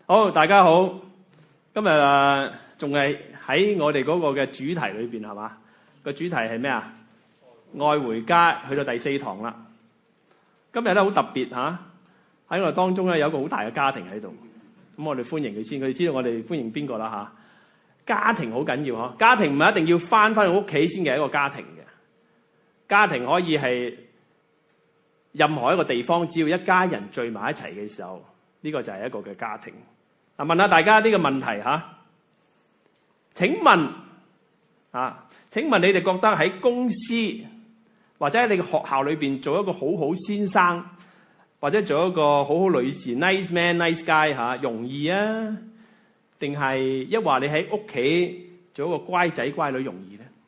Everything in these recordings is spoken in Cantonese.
好，大家好。今日仲係喺我哋嗰個嘅主題裏邊係嘛？個主題係咩啊？愛回家，去到第4堂啦。今日咧好特別嚇，喺我哋當中咧有一個好大嘅家庭喺度。咁我哋歡迎佢先，佢哋知道我哋歡迎邊個啦嚇。家庭好緊要嗬，家庭唔係一定要翻去屋企先嘅一個家庭嘅。家庭可以係任何一個地方，只要一家人聚埋一齊嘅時候，呢個就係一個嘅家庭。嗱，問下大家呢個問題嚇。請問你哋覺得喺公司或者喺你嘅學校裏邊做一個好好先生，或者做一個好好女士 ，nice man、nice guy 嚇，容易啊？定係一話你喺屋企做一個乖仔乖女容易咧？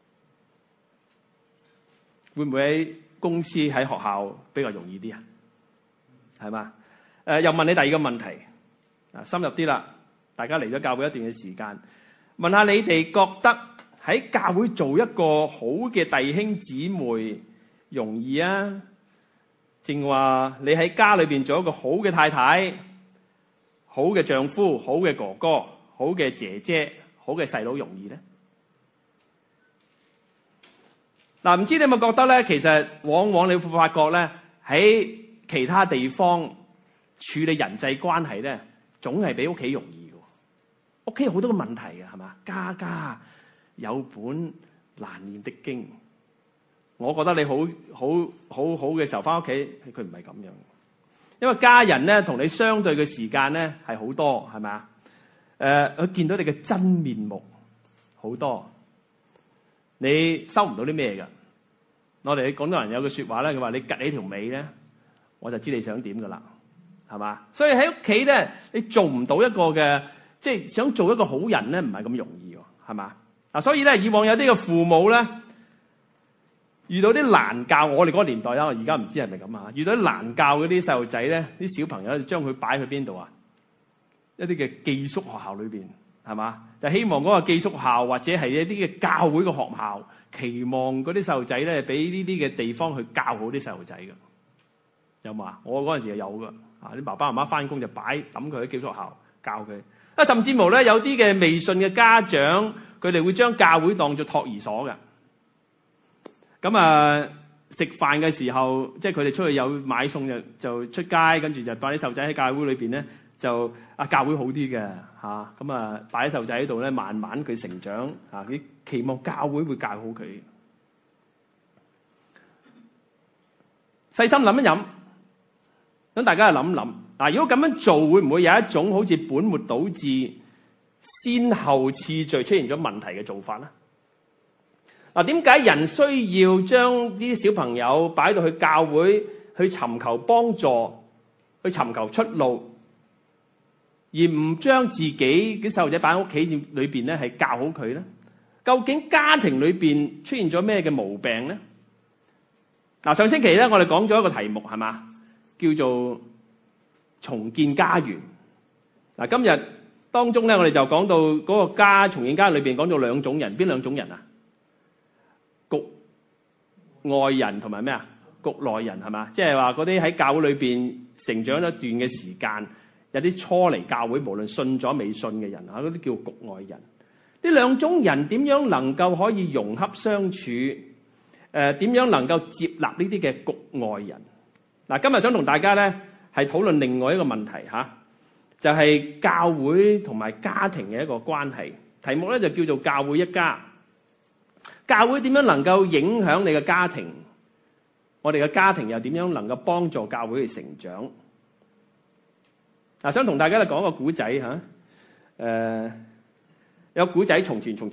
會唔會喺公司喺學校比較容易啲啊？係嘛？又問你第二個問題，深入啲啦。大家嚟咗教會一段嘅時間，問下你哋覺得喺教會做一個好嘅弟兄姊妹容易啊？正話你喺家裏邊做一個好嘅太太、好嘅丈夫、好嘅哥哥、好嘅姐姐、好嘅細佬容易咧？嗱，唔知你有冇覺得咧？其實往往你會發覺咧，喺其他地方處理人際關係咧，總係比屋企容易嘅。屋企有好多個問題嘅，係嘛？家家有本難念的經。我覺得你好嘅時候翻屋企，佢唔係咁樣。因為家人咧同你相對嘅時間咧係好多，係咪啊？佢見到你嘅真面目好多。你收唔到啲咩㗎？我哋廣東人有句説話咧，佢話你趌起條尾咧，我就知你想點㗎啦，係嘛？所以喺屋企咧，你做唔到一個嘅，即係想做一個好人咧，唔係咁容易喎，係嘛？嗱，所以咧，以往有啲嘅父母咧，遇到啲難教，我哋嗰個年代啦，而家唔知係咪咁啊？遇到啲難教嗰啲細路仔咧，啲小朋友就將佢擺去邊度啊？一啲嘅寄宿學校裏邊。係嘛？就希望嗰個寄宿校或者係一啲嘅教會嘅學校，期望嗰啲細路仔咧，俾呢啲嘅地方去教好啲細路仔嘅。有冇啊？我嗰陣時就有㗎。啲爸爸媽媽翻工就抌佢喺寄宿學校教佢。甚至乎咧，有啲嘅未信嘅家長，佢哋會將教會當作托兒所嘅。咁食飯嘅時候，即係佢哋出去有買餸就出街，跟住就擺啲細路仔喺教會裏邊咧。就教會好啲嘅嚇，咁擺啲細路仔喺度咧，慢慢佢成長嚇，佢期望教會會教好佢。細心諗一諗，等大家去諗諗嗱，如果咁樣做，會唔會有一種好似本末倒置、先後次序出現咗問題嘅做法咧？嗱，點解人需要將啲小朋友擺到去教會去尋求幫助、去尋求出路？而唔將自己啲細路仔擺喺屋企裏邊咧，係教好佢咧？究竟家庭裏邊出現咗咩嘅毛病咧？嗱，上星期咧，我哋講咗一個題目係嘛，叫做重建家園。嗱，今日當中咧，我哋就講到嗰個家重建家園裏邊講到兩種人，邊兩種人啊？局外人同埋咩啊？局內人係嘛？即係話嗰啲喺教會裏邊成長一段嘅時間。有啲初嚟教會，無論信咗未信嘅人嗰啲叫局外人。呢兩種人點樣能夠可以融洽相處？點樣能夠接納呢啲嘅局外人？嗱，今日想同大家咧係討論另外一個問題嚇，就係教會同埋家庭嘅一個關係。題目咧就叫做教會一家。教會點樣能夠影響你嘅家庭？我哋嘅家庭又點樣能夠幫助教會去成長？想同大家咧講個古仔嚇，有古仔從前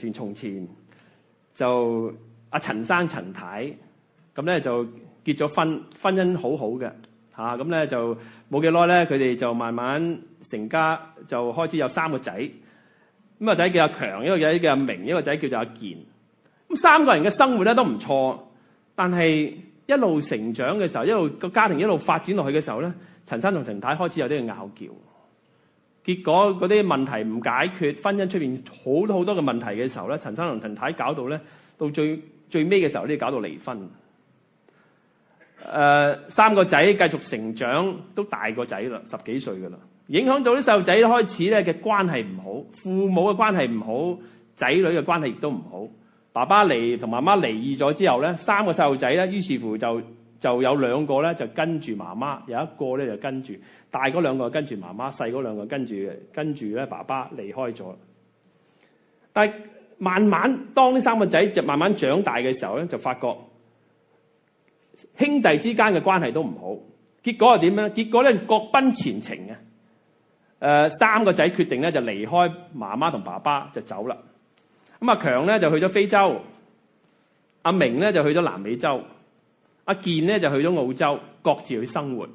就陳生陳太咁咧就結咗婚姻好好嘅嚇，咁咧就冇幾耐咧，佢哋就慢慢成家，就開始有3個仔。咁個仔叫阿強，一個仔叫阿明，一個仔叫做阿健。咁3個人嘅生活咧都唔錯，但係一路成長嘅時候，一路個家庭一路發展落去嘅時候咧，陳生同陳太開始有啲嘅拗撬，結果嗰啲問題唔解決，婚姻出面好多嘅問題嘅時候咧，陳生同陳太搞到咧，到最尾嘅時候咧，搞到離婚。3個仔繼續成長，都大個仔啦，10幾歲噶啦。 影響到啲細路仔開始咧嘅關係唔好，父母嘅關係唔好，仔女嘅關係亦都唔好。爸爸同媽媽離異咗之後咧，3個細路仔咧，於是乎就有2個咧就跟住媽媽，有1個咧就跟住大嗰2個跟住媽媽，細嗰2個跟住咧爸爸離開咗。但係慢慢當呢3個仔就慢慢長大嘅時候咧，就發覺兄弟之間嘅關係都唔好。結果係點咧？結果咧各奔前程嘅。3個仔決定咧就離開媽媽同爸爸就走啦。咁阿強咧就去咗非洲，阿明咧就去咗南美洲，阿健咧就去咗澳洲，各自去生活。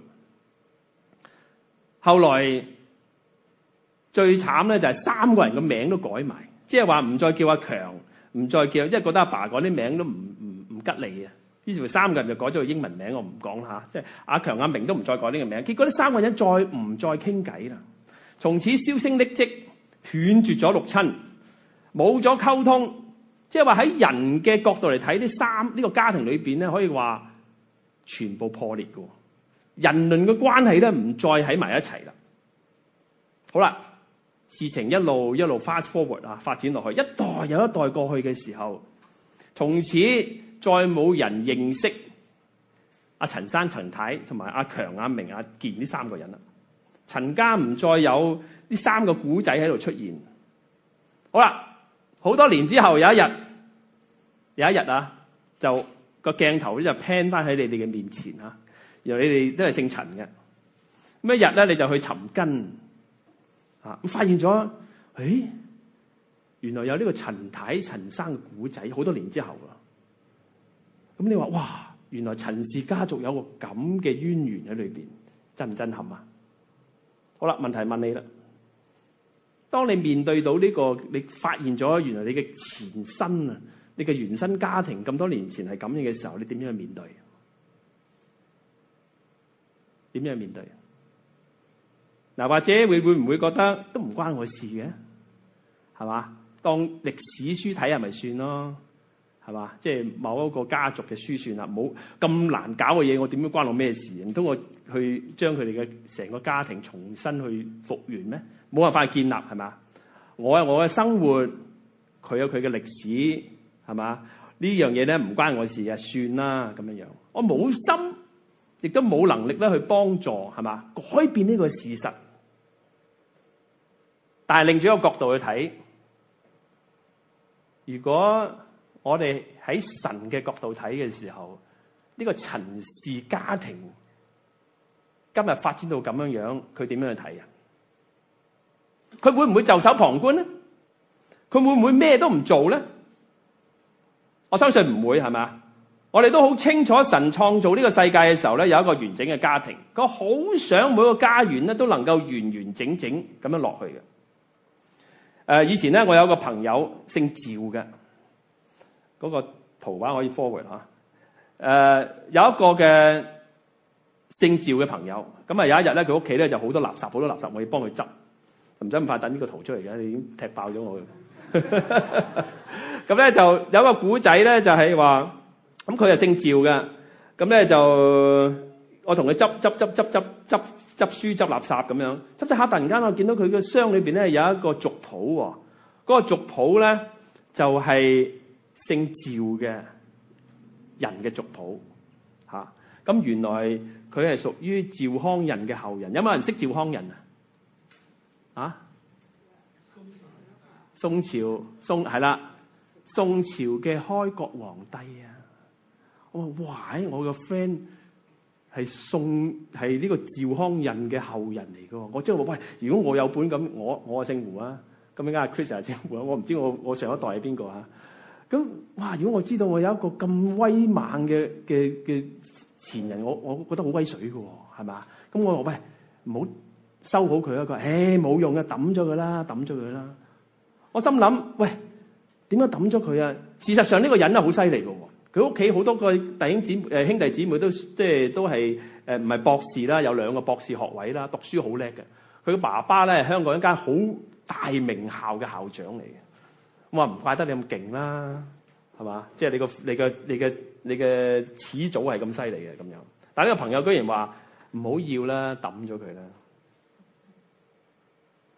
後來最慘咧就係3個人嘅名都改埋，即係話唔再叫阿強，唔再叫，因為覺得阿爸嗰啲名都唔吉利啊。於是乎3個人就改咗個英文名，我唔講啦嚇，即係阿強、阿明都唔再改呢個名。結果呢3個人再唔再傾偈啦，從此銷聲匿跡，斷絕咗六親。冇咗溝通，即係話喺人嘅角度嚟睇，呢個家庭裏邊咧，可以話全部破裂嘅。人倫嘅關係咧，唔再喺埋一齊啦。好啦，事情一路 fast forward 啊，發展落去，一代又一代過去嘅時候，從此再冇人認識阿陳生、陳太同埋阿強、阿明、阿健呢3個人啦。陳家唔再有呢3個古仔喺度出現。好啦。好多年之後，有一日啊，就個鏡頭咧就 pan 翻喺你哋嘅面前嚇，然後你哋都係姓陳嘅。咁一日咧，你就去尋根嚇，咁發現咗，原來有呢個陳太、陳生嘅古仔，好多年之後啦。咁你話哇，原來陳氏家族有個咁嘅淵源喺裏邊，震唔震撼啊？好啦，問題問你啦。當你面對到呢個，你發現咗原來你嘅前身啊，你嘅原生家庭咁多年前係咁樣嘅時候，你點樣去面對？點樣去面對？嗱，或者會唔會覺得都唔關我事嘅，係嘛？當歷史書睇係咪算咯？係嘛？即係某一個家族嘅書算啦，冇咁難搞嘅嘢，我點樣關我咩事？唔通我去將佢哋嘅成個家庭重新去復原咩？冇辦法去建立，係嘛？我有我嘅生活，佢有佢嘅歷史，係嘛？呢樣嘢咧唔關我事啊，算啦咁樣樣。我冇心，亦都冇能力咧去幫助，係嘛？改變呢個事實。但係另一個角度去睇，如果我哋喺神嘅角度睇嘅時候，呢個陳氏家庭今日發展到咁樣樣，佢點樣去睇啊？佢會唔會袖手旁觀咧？佢會唔會咩都唔做咧？我相信唔會，係咪？我哋都好清楚，神創造呢個世界嘅時候咧，有一個完整嘅家庭。佢好想每個家園咧都能夠完完整整咁樣落去嘅。以前咧，我有個朋友姓趙嘅，嗰個圖畫可以 forward 嚇。有一個嘅姓趙嘅朋友，咁啊有一日咧，佢屋企咧就好多垃圾，我要幫佢執。唔使咁快等呢個圖出嚟嘅，你已經踢爆咗我嘅。咁咧就有一個古仔咧，就係話，咁佢係姓趙嘅，咁咧就我同佢執書執垃圾咁樣，執下突然間我見到佢嘅箱裏邊咧有一個族譜喎，嗰個族譜咧就係姓趙嘅人嘅族譜嚇，咁原來佢係屬於趙匡胤嘅後人。有冇人識趙匡胤啊？啊？宋朝係啦，宋朝嘅開國皇帝啊！我話哇，我個 friend 係呢個趙匡胤嘅後人嚟㗎。我即係話喂，如果我有本咁，我姓胡啊，咁而家 Chris 係姓胡啊，我唔知我上一代係邊個啊？咁哇，如果我知道我有一個咁威猛嘅前人，我覺得好威水㗎喎，係嘛？咁我話喂，唔好收好佢啊！佢話冇用嘅，抌咗佢啦。我心諗喂，點解抌咗佢啊？事實上呢個人係好犀利嘅喎，佢屋企好多個兄弟姊妹都都係唔係博士啦，有2個博士學位啦，讀書好叻嘅。佢嘅爸爸咧係香港一間好大名校嘅校長嚟嘅。我話唔怪得你咁勁啦，係嘛？即係你嘅始祖係咁犀利嘅咁樣。但係呢個朋友居然話唔好要啦，抌咗佢啦。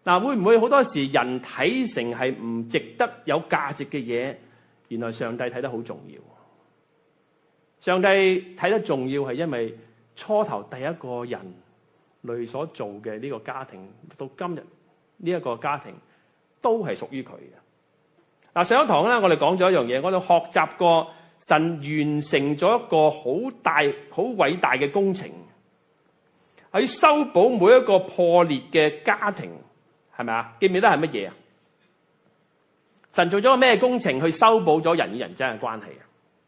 嗱，會唔會好多時人睇成係唔值得有價值嘅嘢，原來上帝睇得好重要。上帝睇得重要係因為初頭第一個人類所做嘅呢個家庭，到今日呢一個家庭都係屬於佢嘅。嗱，上一堂咧，我哋講咗一樣嘢，我哋學習過神完成咗一個好大、好偉大嘅工程，去修補每一個破裂嘅家庭，係咪啊？記唔記得係乜嘢啊？神做咗個咩工程去修補咗人與人之間嘅關係啊？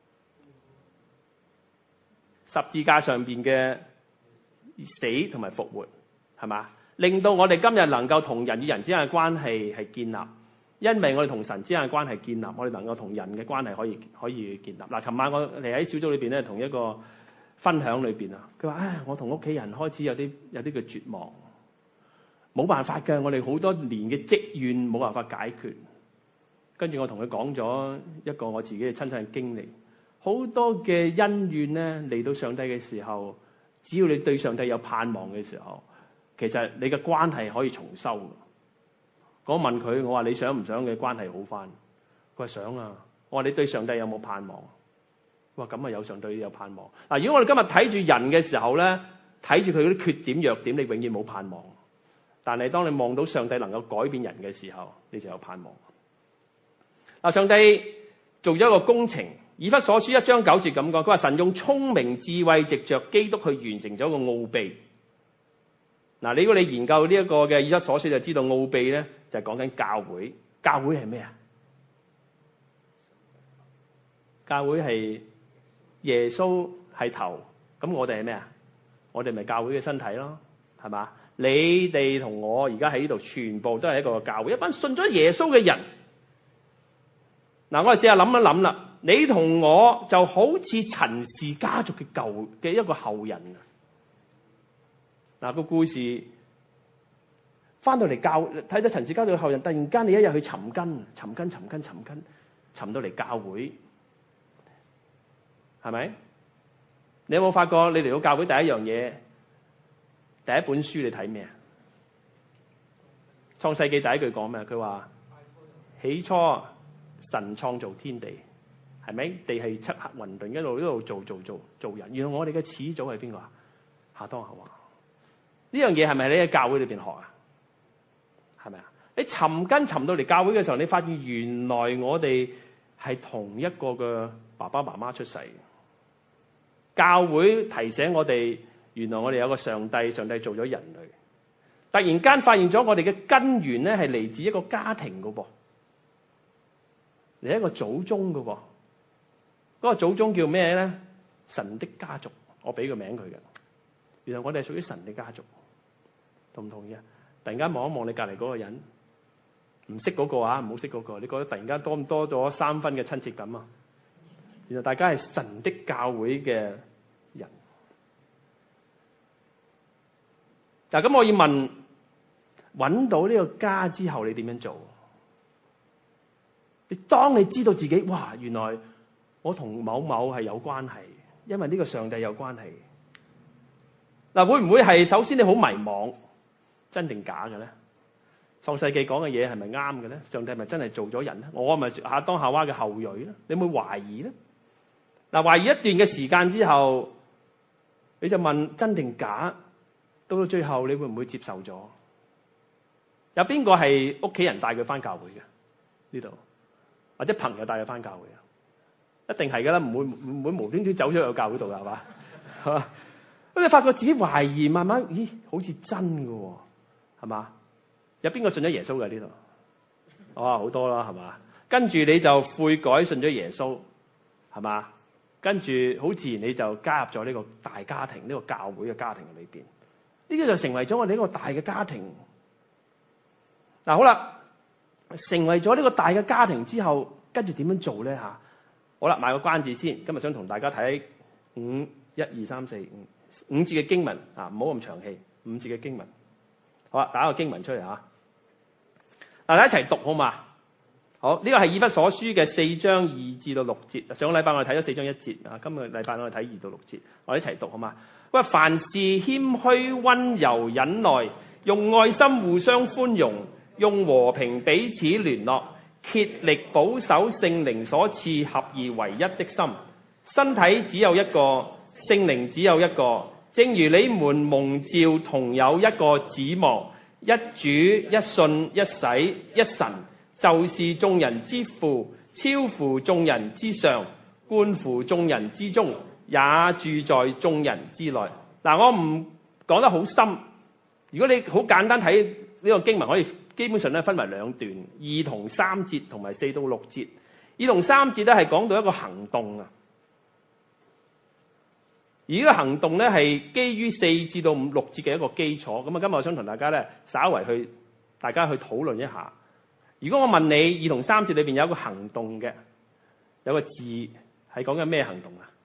十字架上邊嘅死同埋復活，係嘛？令到我哋今日能夠同人與人之間嘅關係係建立，因為我哋同神之間嘅關係建立，我哋能夠同人嘅關係可以建立。嗱，琴晚我哋喺小組裏邊咧，同一個分享裏邊啊，佢話：唉，我同屋企人開始有啲嘅絕望，冇辦法嘅，我哋好多年嘅積怨冇辦法解決。跟住我同佢講咗一個我自己嘅親身嘅經歷。好多嘅恩怨咧，嚟到上帝嘅時候，只要你對上帝有盼望嘅時候，其實你嘅關係可以重修。我問佢，我話你想唔想嘅關係好返？佢話想啊。我話你對上帝有冇盼望？佢話咁啊，有上帝有盼望。嗱，如果我哋今日睇住人嘅時候咧，睇住佢嗰啲缺點弱點，你永遠冇盼望。但係當你望到上帝能夠改變人嘅時候，你就有盼望。嗱，上帝做咗一個工程。以弗所書1章9節咁講，佢話神用聰明智慧藉着基督去完成咗個奧秘。嗱，如果你研究呢一個嘅以弗所書，就知道奧秘咧就係講緊教會。教會係咩啊？教會係耶穌係頭，咁我哋係咩啊？我哋咪教會嘅身體咯，係嘛？你哋同我而家喺呢度，全部都係一個教會，一班信咗耶穌嘅人。嗱，我哋試下諗一諗啦。你同我就好似陳氏家族嘅一個後人啊！嗱，個故事翻到嚟睇到陳氏家族嘅後人，突然間你一日去尋根尋到嚟教會，係咪？你有冇發覺你嚟到教會第一樣嘢，第一本書你睇咩啊？創世紀第一句講咩？佢話起初神創造天地。係咪？地係漆黑混沌，一路做人。原來我哋嘅始祖係邊個啊？亞當夏娃。呢樣嘢係咪你喺教會裏邊學啊？係咪啊？你尋根尋到嚟教會嘅時候，你發現原來我哋係同一個嘅爸爸媽媽出世。教會提醒我哋，原來我哋有個上帝，上帝做咗人類。突然間發現咗我哋嘅根源咧，係嚟自一個家庭噶噃，嚟一個祖宗噶噃。嗰個祖宗叫咩咧？神的家族，我俾個名佢嘅。原來我哋係屬於神的家族，同唔同意啊？突然間望一望你隔離嗰個人，唔識嗰個啊，唔好識嗰個。你覺得突然間多咗3分嘅親切感啊？原來大家係神的教會嘅人。嗱，咁我要問，揾到呢個家之後，你點樣做？當你知道自己，哇，原來我同某某係有關係，因為呢個上帝有關係。嗱，會唔會係首先你好迷茫，真定假嘅咧？創世記講嘅嘢係咪啱嘅咧？上帝係咪真係做咗人咧？我係咪亞當夏娃嘅後裔咧？你會懷疑咧？嗱，懷疑一段嘅時間之後，你就問真定假？到最後你會唔會接受咗？有邊個係屋企人帶佢翻教會嘅呢度，或者朋友帶佢翻教會啊？一定係噶啦，唔會無端端走咗去教會度噶，係嘛？係嘛？咁你發覺自己懷疑，慢慢咦，好似真噶喎，係嘛？有邊個信咗耶穌嘅呢度？哇，好多啦，係嘛？跟住你就悔改信咗耶穌，係嘛？跟住好自然你就加入咗呢個大家庭，呢個教會嘅家庭裏邊，呢個就成為咗我哋呢個大嘅家庭。嗱，好啦，成為咗呢個大嘅家庭之後，跟住點樣做咧吓？好啦，賣個關子先。今日想同大家睇1、2、3、4、5節嘅經文啊，唔好咁長氣。5節嘅經文，好啦，打個經文出嚟吓。大家一齊讀好嘛？好，呢個係以弗所書嘅4章2至到6節。上個禮拜我哋睇咗4章1節啊，今個禮拜我哋睇2到6節，我哋一齊讀好嘛？喂，凡事謙虛、溫柔、忍耐， 用愛心互相寬容，用和平彼此聯絡，竭力保守聖靈所賜合而為一的心。身體只有一個，聖靈只有一個，正如你們蒙召同有一個指望，一主一信一洗一神，就是眾人之父，超乎眾人之上，貫乎眾人之中，也住在眾人之內。嗱，我唔講得好深，如果你好簡單睇呢個經文，可以基本上咧分為兩段，2同3節同埋4到6節。2同3節咧係講到一個行動啊，而呢個行動咧係基於4至到6節嘅一個基礎。咁啊，今日我想同大家咧稍為大家去討論一下。如果我問你2同3節裏邊有一個行動嘅，有個字係講緊咩行動啊？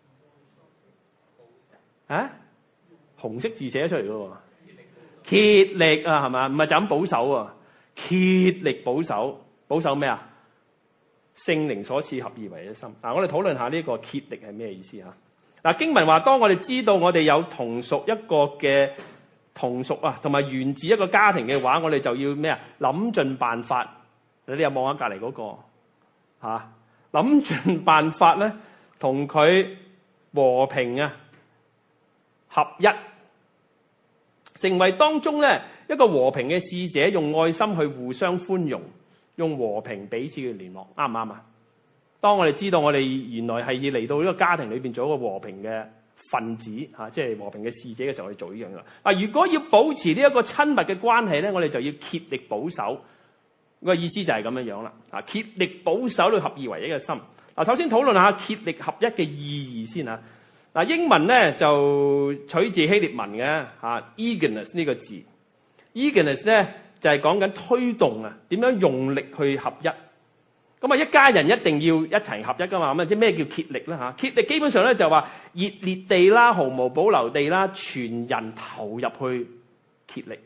啊？紅色字寫出嚟嘅喎，竭力啊，係嘛？唔係就咁保守啊，竭力保守，保守咩啊？聖靈所賜合而為一心。嗱，我哋討論下呢個竭力係咩意思啊？嗱，經文話，當我哋知道我哋有同屬一個嘅同屬啊，同埋源自一個家庭嘅話，我哋就要咩啊？諗盡辦法。你又望下隔離嗰個嚇，諗盡辦法咧，同佢和平啊合一。成為當中咧一個和平嘅使者，用愛心去互相寬容，用和平彼此嘅聯絡，啱唔啱啊？當我哋知道我哋原來係要嚟到呢個家庭裏邊做一個和平嘅分子嚇，即係和平嘅使者嘅時候，我哋做呢樣嘢。嗱，如果要保持呢一個親密嘅關係咧，我哋就要竭力保守。個意思就係咁樣樣啦。啊，竭力保守到合而為一嘅心。嗱，首先討論下竭力合一嘅意義先啊。嗱，英文咧就取自希臘文嘅eagerness 呢個字。eagerness 咧就係講緊推動啊，點樣用力去合一。咁啊，一家人一定要一齊合一噶嘛。咁啊，即係咩叫竭力咧嚇？竭力基本上咧就話熱烈地啦、毫無保留地啦、全人投入去竭力。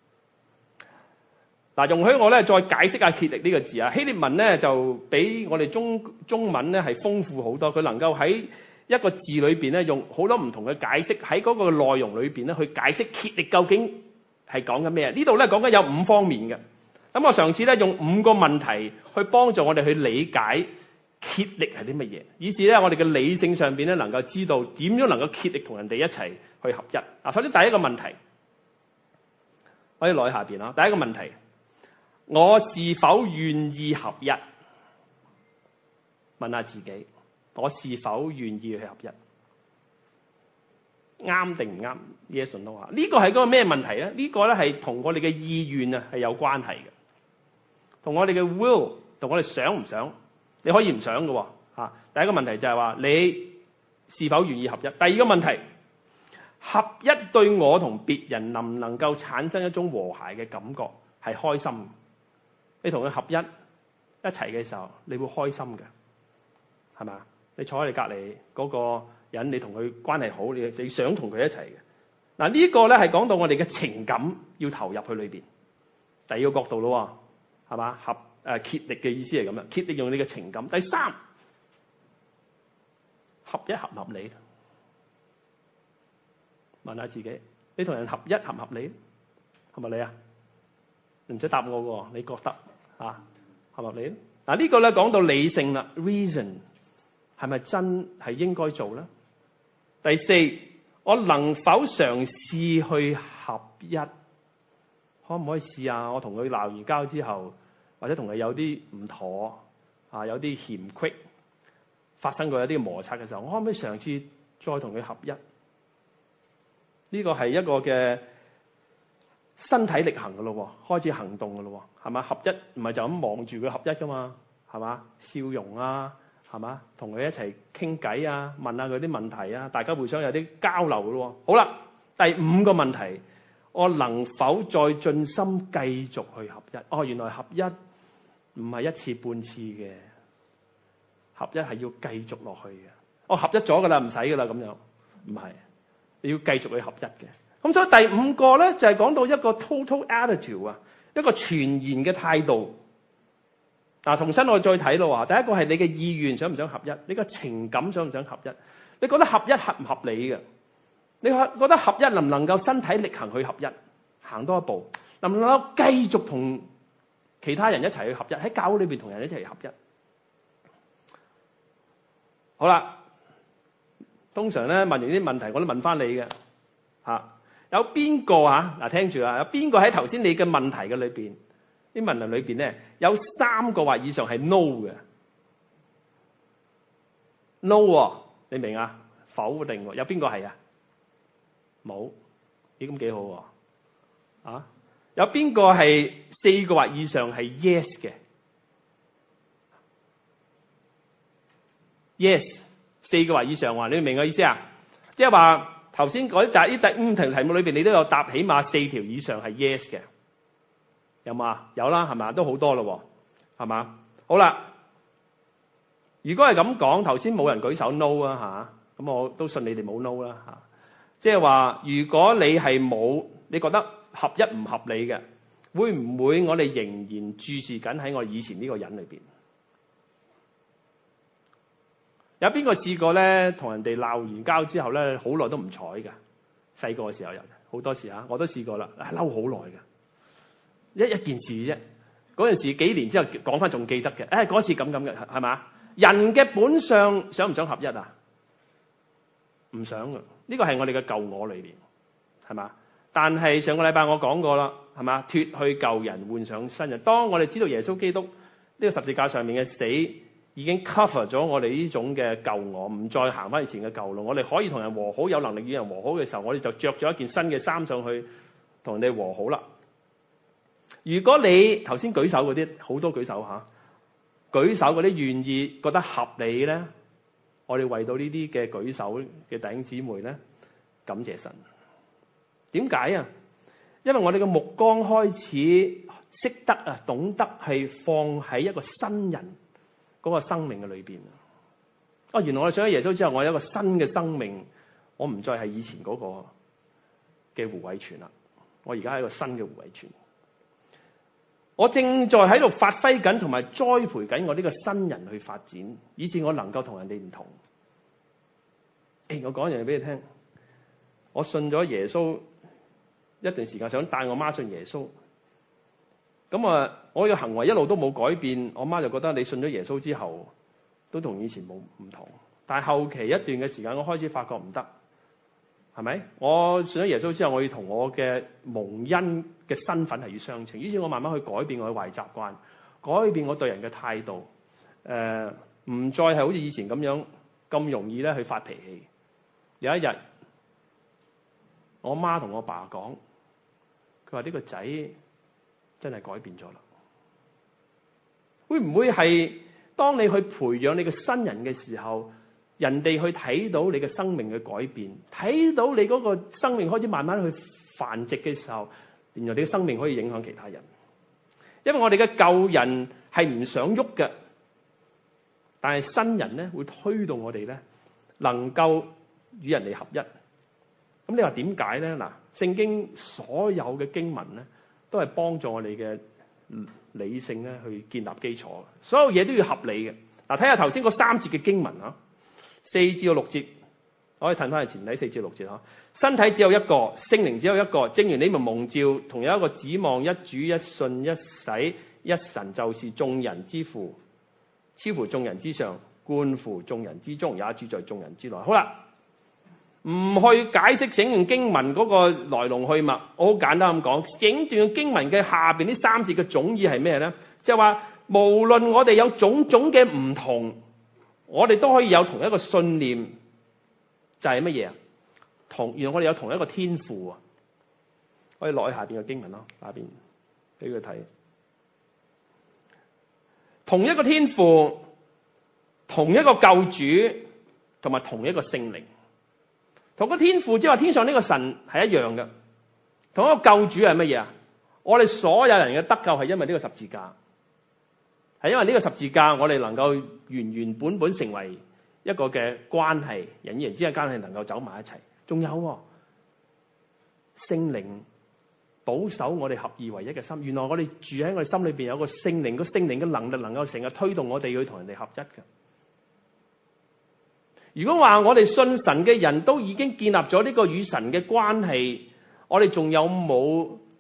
嗱，容許我咧再解釋下竭力呢個字啊。希臘文咧就比我哋中文咧係豐富好多，佢能夠喺一個字裏邊咧用好多唔同嘅解釋，喺嗰個內容裏邊咧去解釋竭力究竟係講緊咩？呢度咧講緊有5方面嘅。咁我上次咧用5個問題去幫助我哋去理解竭力係啲乜嘢，以至咧我哋嘅理性上邊咧能夠知道點樣能夠竭力同人哋一齊去合一。嗱，首先第一個問題可以攞喺下邊啦。第一個問題，我是否願意合一？問下自己，我是否願意去合一？啱定唔啱？Yes or no？呢個係嗰個咩問題咧？呢個咧係同我哋嘅意願啊係有關係嘅，同我哋嘅 will， 同我哋想唔想？你可以唔想嘅喎。第一個問題就係話你是否願意合一？第二個問題，合一對我同別人能唔能夠產生一種和諧嘅感覺，係開心的。你同佢合一齊嘅時候，你會開心嘅，係嘛？你坐喺你隔離嗰個人，你同佢關係好，你想同佢一齊嘅。嗱，呢個咧係講到我哋嘅情感要投入去裏邊。第二個角度咯，係嘛？竭力嘅意思係咁樣，竭力用你嘅情感。第三，合一合唔合理？問下自己，你同人合一合唔合理？合唔合理啊？你唔使答我喎，你覺得合唔合理？嗱，呢個咧講到理性啦 ，reason 係咪真係應該做咧？第四，我能否嘗試去合一？可唔可以試下？我同佢鬧完交之後，或者同佢有啲唔妥有啲嫌隙，發生過有啲摩擦嘅時候，我可唔可以嘗試再同佢合一？呢個係一個嘅身體力行嘅咯，開始行動嘅咯，係嘛？合一唔係就咁望住佢合一噶嘛，係嘛？笑容啊，係嘛？同佢一齊傾偈啊，問下佢啲問題啊，大家互相有啲交流嘅咯。好啦，第5個問題，我能否再盡心繼續去合一？原來合一唔係一次半次嘅，合一係要繼續落去嘅。合一咗噶啦，唔使噶啦，咁樣唔係，你要繼續去合一嘅。咁所以第5個咧就係講到一個 total attitude 啊，一個全然嘅態度。重新我再睇咯，第一個係你嘅意願想唔想合一，你個情感想唔想合一，你覺得合一合唔合理嘅？你覺得合一能唔能夠身體力行去合一？ 行多一步，能唔能夠繼續同其他人一齊去合一，喺教會裏邊同人一齊合一？好啦，通常咧問完啲問題，我都問翻你嘅嚇，有邊個啊？嗱，聽住啊，有邊個喺頭先你嘅問題嘅裏邊，啲問題裏邊咧有3個或以上係 no 嘅 ，no 喎，你明啊？否定喎，有邊個係啊？冇，咦咁幾好喎？啊，有邊個係4個或以上係 yes 嘅 ？yes， 4個或以上喎，你明我意思啊？即係話頭先嗰啲第5條題目裏邊，你都有答起碼4條以上係 yes 嘅，有冇啊？有啦，係咪？都好多咯，係嘛？好啦，如果係咁講，頭先冇人舉手 no 啊嚇，咁我都信你哋冇 no 啦嚇。即係話，如果你係冇，你覺得合一唔合理嘅，會唔會我哋仍然注視緊喺我以前呢個人裏邊？有邊個試過咧？同人哋鬧完交之後咧，好耐都唔睬㗎？細個嘅時候有好多時啊，我都試過啦，嬲好耐㗎。一件事啫，嗰陣時幾年之後講翻仲記得嘅。嗰次咁嘅係嘛？人嘅本相想唔想合一啊？唔想㗎。呢個係我哋嘅舊我裏邊，係嘛？但係上個禮拜我講過啦，係嘛？脫去舊人，換上新人。當我哋知道耶穌基督呢個十字架上面嘅死已經 cover 咗我哋呢種嘅舊我，唔再行翻以前嘅舊路，我哋可以同人和好，有能力與人和好嘅時候，我哋就着咗一件新嘅衫上去同人哋和好啦。如果你頭先舉手嗰啲，好多舉手嚇，舉手嗰啲願意覺得合理咧，我哋為到呢啲嘅舉手嘅弟兄姊妹咧，感謝神。點解啊？因為我哋嘅目光開始識得啊，懂得係放喺一個新人嗰個生命嘅裏邊。原來我信咗耶穌之後，我有一個新嘅生命，我唔再係以前嗰個嘅胡偉全啦，我而家係一個新嘅胡偉全。我正在喺度發揮緊同埋栽培緊我呢個新人去發展，以致我能夠同人哋唔同。我講樣嘢俾你聽，我信咗耶穌一段時間，想帶我媽信耶穌。咁啊，我嘅行為一路都冇改變，我媽就覺得你信咗耶穌之後都同以前冇唔同。但係後期一段嘅時間，我開始發覺唔得，係咪？我信咗耶穌之後，我要同我嘅蒙恩嘅身份係要相稱，於是我慢慢去改變我嘅壞習慣，改變我對人嘅態度，唔再係好似以前咁樣咁容易咧去發脾氣。有一日，我媽同我爸講，佢話呢個仔真係改變咗啦。會唔會係當你去培養你嘅新人嘅時候，人哋去睇到你嘅生命嘅改變，睇到你嗰個生命開始慢慢去繁殖嘅時候，原來你嘅生命可以影響其他人。因為我哋嘅舊人係唔想喐嘅，但係新人咧會推動我哋咧能夠與人哋合一。咁你話點解咧？嗱，聖經所有嘅經文咧都係幫助我哋嘅理性咧去建立基礎，所有嘢都要合理嘅。嗱，睇下頭先嗰3節嘅經文啊，4至6節，我可以褪翻去前睇4至6節啊。身體只有一個，聖靈只有一個，正如你們蒙召，同有一個指望，一主，一信，一洗，一神，就是眾人之父，超乎眾人之上，貫乎眾人之中，也住在眾人之內。好啦，唔去解釋整段經文嗰個來龍去脈，我好簡單咁講，整段經文嘅下邊呢3節嘅總意係咩咧？就係話，無論我哋有種種嘅唔同，我哋都可以有同一個信念，就係乜嘢啊？原來我哋有同一個天父啊！可以落去下邊嘅經文咯，下邊俾佢睇。同一個天父，同一個救主，同埋同一個聖靈。同個天父即係話天上呢個神係一樣嘅，同一個救主係乜嘢啊？我哋所有人嘅得救係因為呢個十字架，係因為呢個十字架我哋能夠原原本本成為一個嘅關係，人與人之間關係能夠走埋一齊。仲有聖靈保守我哋合二為一嘅心，原來我哋住喺我哋心裏邊有個聖靈，個聖靈嘅能力能夠成日推動我哋去同人哋合一嘅。如果話我哋信神嘅人都已經建立咗呢個與神嘅關係，我哋仲有冇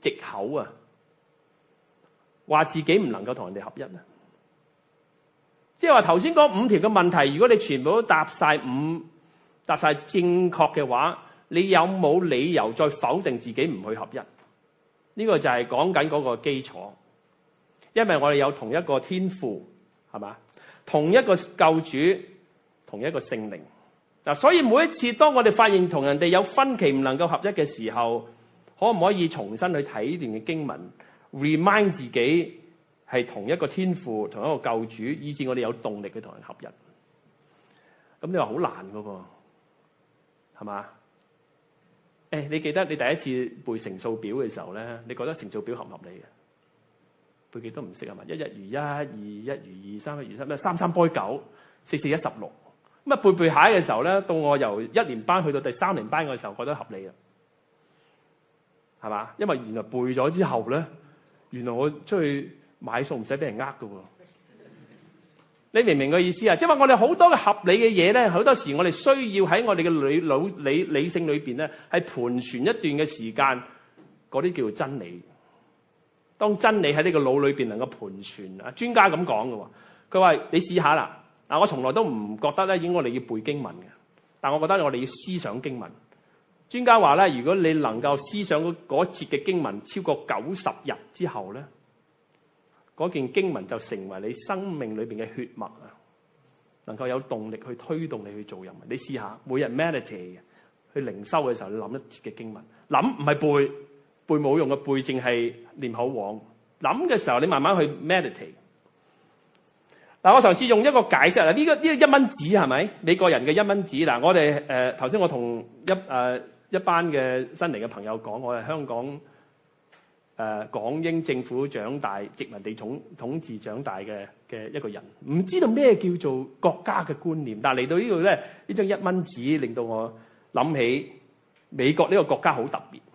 藉口啊，話自己唔能夠同人哋合一啊。即係話頭先嗰5條嘅問題，如果你全部都答晒正確嘅話，你有冇理由再否定自己唔去合一？呢個就係講緊嗰個基礎。因為我哋有同一個天父，係嘛？同一個救主，同一個聖靈。嗱，所以每一次當我哋發現同人哋有分歧，唔能夠合一嘅時候，可唔可以重新去睇呢段嘅經文 ，remind 自己係同一個天父，同一個救主，以致我哋有動力去同人合一。咁你話好難噶噃，係嘛？你記得你第一次背乘數表嘅時候咧，你覺得乘數表合唔合理嘅？背幾都唔識係嘛？1 1如1，2 1如2，3 1如3，咩3 3波9，4 4 1 16。咁啊背下嘅時候咧，到我由1年班去到第3年班嘅時候，覺得合理啦，係嘛？因為原來背咗之後咧，原來我出去買餸唔使俾人呃㗎喎。你明唔明個意思啊？即係話我哋好多嘅合理嘅嘢咧，好多時我哋需要喺我哋嘅理性裏邊咧，係盤旋一段嘅時間，嗰啲叫做真理。當真理喺呢個腦裏邊能夠盤旋啊，專家咁講嘅喎，佢話你試下啦。嗱，我從來都唔覺得咧，應該我哋要背經文嘅，但我覺得我哋要思想經文。專家話咧，如果你能夠思想嗰節嘅經文超過90日之後咧，嗰件經文就成為你生命裏邊嘅血脈啊，能夠有動力去推動你去做任務。你試下每日 meditate 去靈修嘅時候，你諗一節嘅經文，諗唔係背冇用嘅，背淨係念口簧。諗嘅時候，你慢慢去 meditate。嗱，我上次用一個解釋啦，呢個1蚊紙係咪美國人嘅1蚊紙？嗱，我哋頭先我同一班嘅新嚟嘅朋友講，我係香港港英政府長大、殖民地統治長大嘅一個人，唔知道咩叫做國家嘅觀念。但係嚟到呢度咧，呢張1蚊紙令到我諗起美國呢個國家好特別。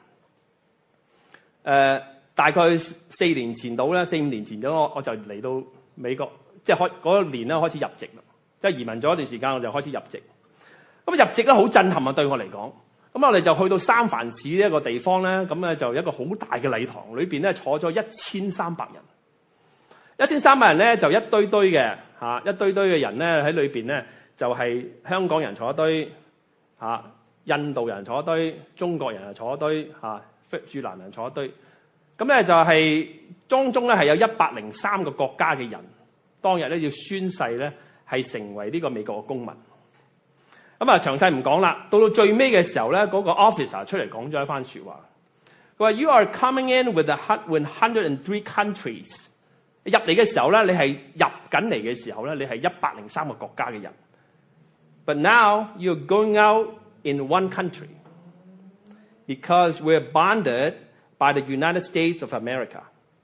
大概4年前到咧，4、5年前咗，我就嚟到美國。即係嗰年咧開始入籍啦，即係移民咗一段時間，我就開始入籍。咁入籍咧好震撼啊，對我嚟講。咁我哋就去到三藩市呢一個地方咧，咁咧就一個好大嘅禮堂，裏邊咧坐咗1300人。1300人咧就一堆堆嘅嚇，一堆堆嘅人咧喺裏邊咧就係香港人坐一堆嚇，印度人坐一堆，中國人坐一堆嚇，越南人坐一堆。咁咧就係當中咧係有103個國家嘅人。當日咧要宣誓咧，係成為呢個美國嘅公民。咁啊，詳細唔講啦。到最尾嘅時候咧，嗰個 officer 出嚟講咗一番説話。佢話 ：You are coming in with 103 countries。入嚟嘅時候咧，你係入緊嚟嘅時候咧，你係103個國家嘅人。But now you're going out in one country because we're bonded by the United States of America。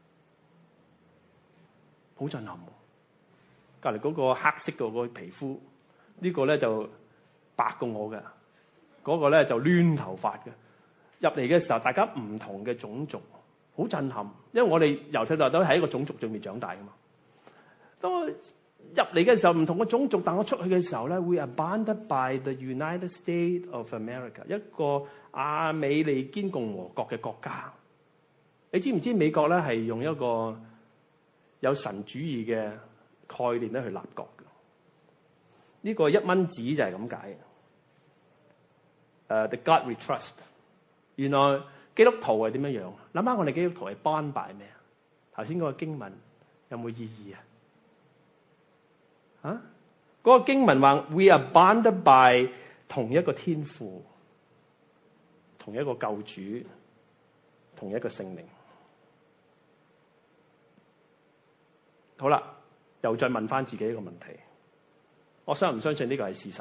好震撼。隔離嗰個黑色嗰個皮膚，呢個咧就白過我嘅，嗰個咧就攣頭髮嘅。入嚟嘅時候，大家唔同嘅種族，好震撼。因為我哋由細到大都喺一個種族上面長大噶嘛。當我入嚟嘅時候，唔同嘅種族，但我出去嘅時候咧，We are bonded by the United States of America， 一個亞美利堅共和國嘅國家。你知唔知美國咧係用一個有神主義嘅概念咧去立國嘅？呢個1蚊紙就係咁解。The God we trust。原來基督徒係點樣樣？諗下我哋基督徒係 bond by 咩啊？頭先嗰個經文有冇意義啊？嗰個經文話 We are bonded by 同一個天父、同一個救主、同一個聖靈。好啦。又再問翻自己一個問題：我相唔相信呢個係事實？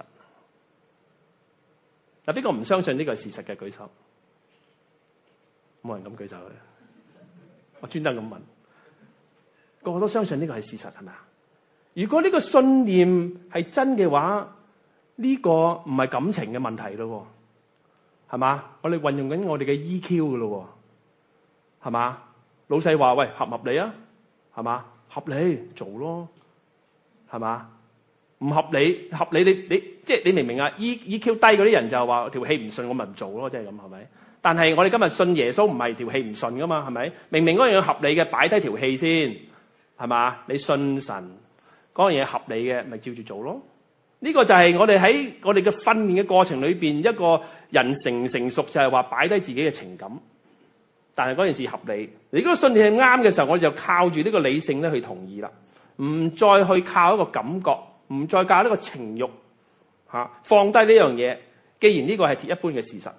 嗱，邊個唔相信呢個係事實嘅舉手？冇人咁舉手嘅。我專登咁問，個個都相信呢個係事實係咪啊？如果呢個信念係真嘅話，呢個唔係感情嘅問題咯，係嘛？我哋運用緊我哋嘅 EQ 嘅咯，係嘛？老細話：喂，合唔合理啊？係嘛？合理做咯，係嘛？唔合理，你即係你明唔明啊？EQ 低嗰啲人就話條氣唔順，我咪唔做咯，即係咁係咪？ 但係我哋今日信耶穌唔係條氣唔順噶嘛，係咪？明明嗰樣嘢合理嘅，擺低條氣先，係嘛？你信神嗰樣嘢合理嘅，咪照住做咯。呢個就係我哋喺我哋嘅訓練嘅過程裏邊，一個人成唔成熟就係話擺低自己嘅情感，但係嗰件事合理。如果信念係啱嘅時候，我就靠住呢個理性咧去同意啦，唔再去靠一個感覺，唔再靠呢個情慾嚇，放低呢樣嘢。既然呢個係鐵一般嘅事實，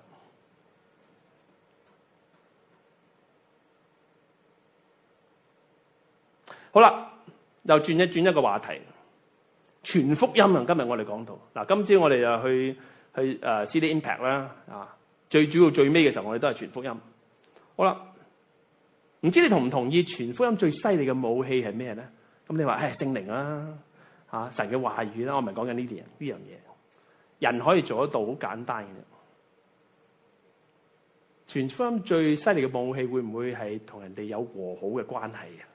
好啦，又轉一個話題。傳福音啊！今日我哋講到嗱，今朝我哋就去CD Impact 啦啊！最主要最尾嘅時候，我哋都係傳福音。好啦，唔知你同唔同意傳福音最犀利嘅武器係咩咧？咁你話聖靈啦嚇，神嘅話語啦，我唔係講緊呢樣嘢。人可以做得到，好簡單嘅啫。傳福音最犀利嘅武器會唔會係同人哋有和好嘅關係啊？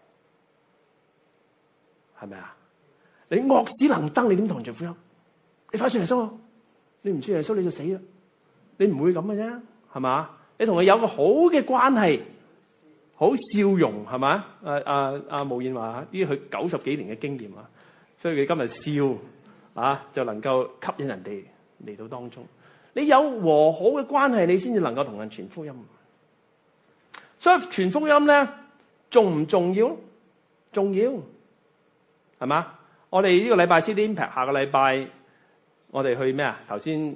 係咪啊？你惡死能登，你點同人傳福音？你快信耶穌，你唔信耶穌你就死啦！你唔會咁嘅啫，係嘛？你同佢有個好嘅關係，好笑容，係嘛？無燕話呢佢90幾年嘅經驗啊，所以佢今日笑啊，就能夠吸引人哋嚟到當中。你有和好嘅關係，你先至能夠同人傳福音。所以傳福音咧，重唔重要？重要，係嘛？我哋呢個禮拜 CD Impact， 下個禮拜我哋去咩啊？頭先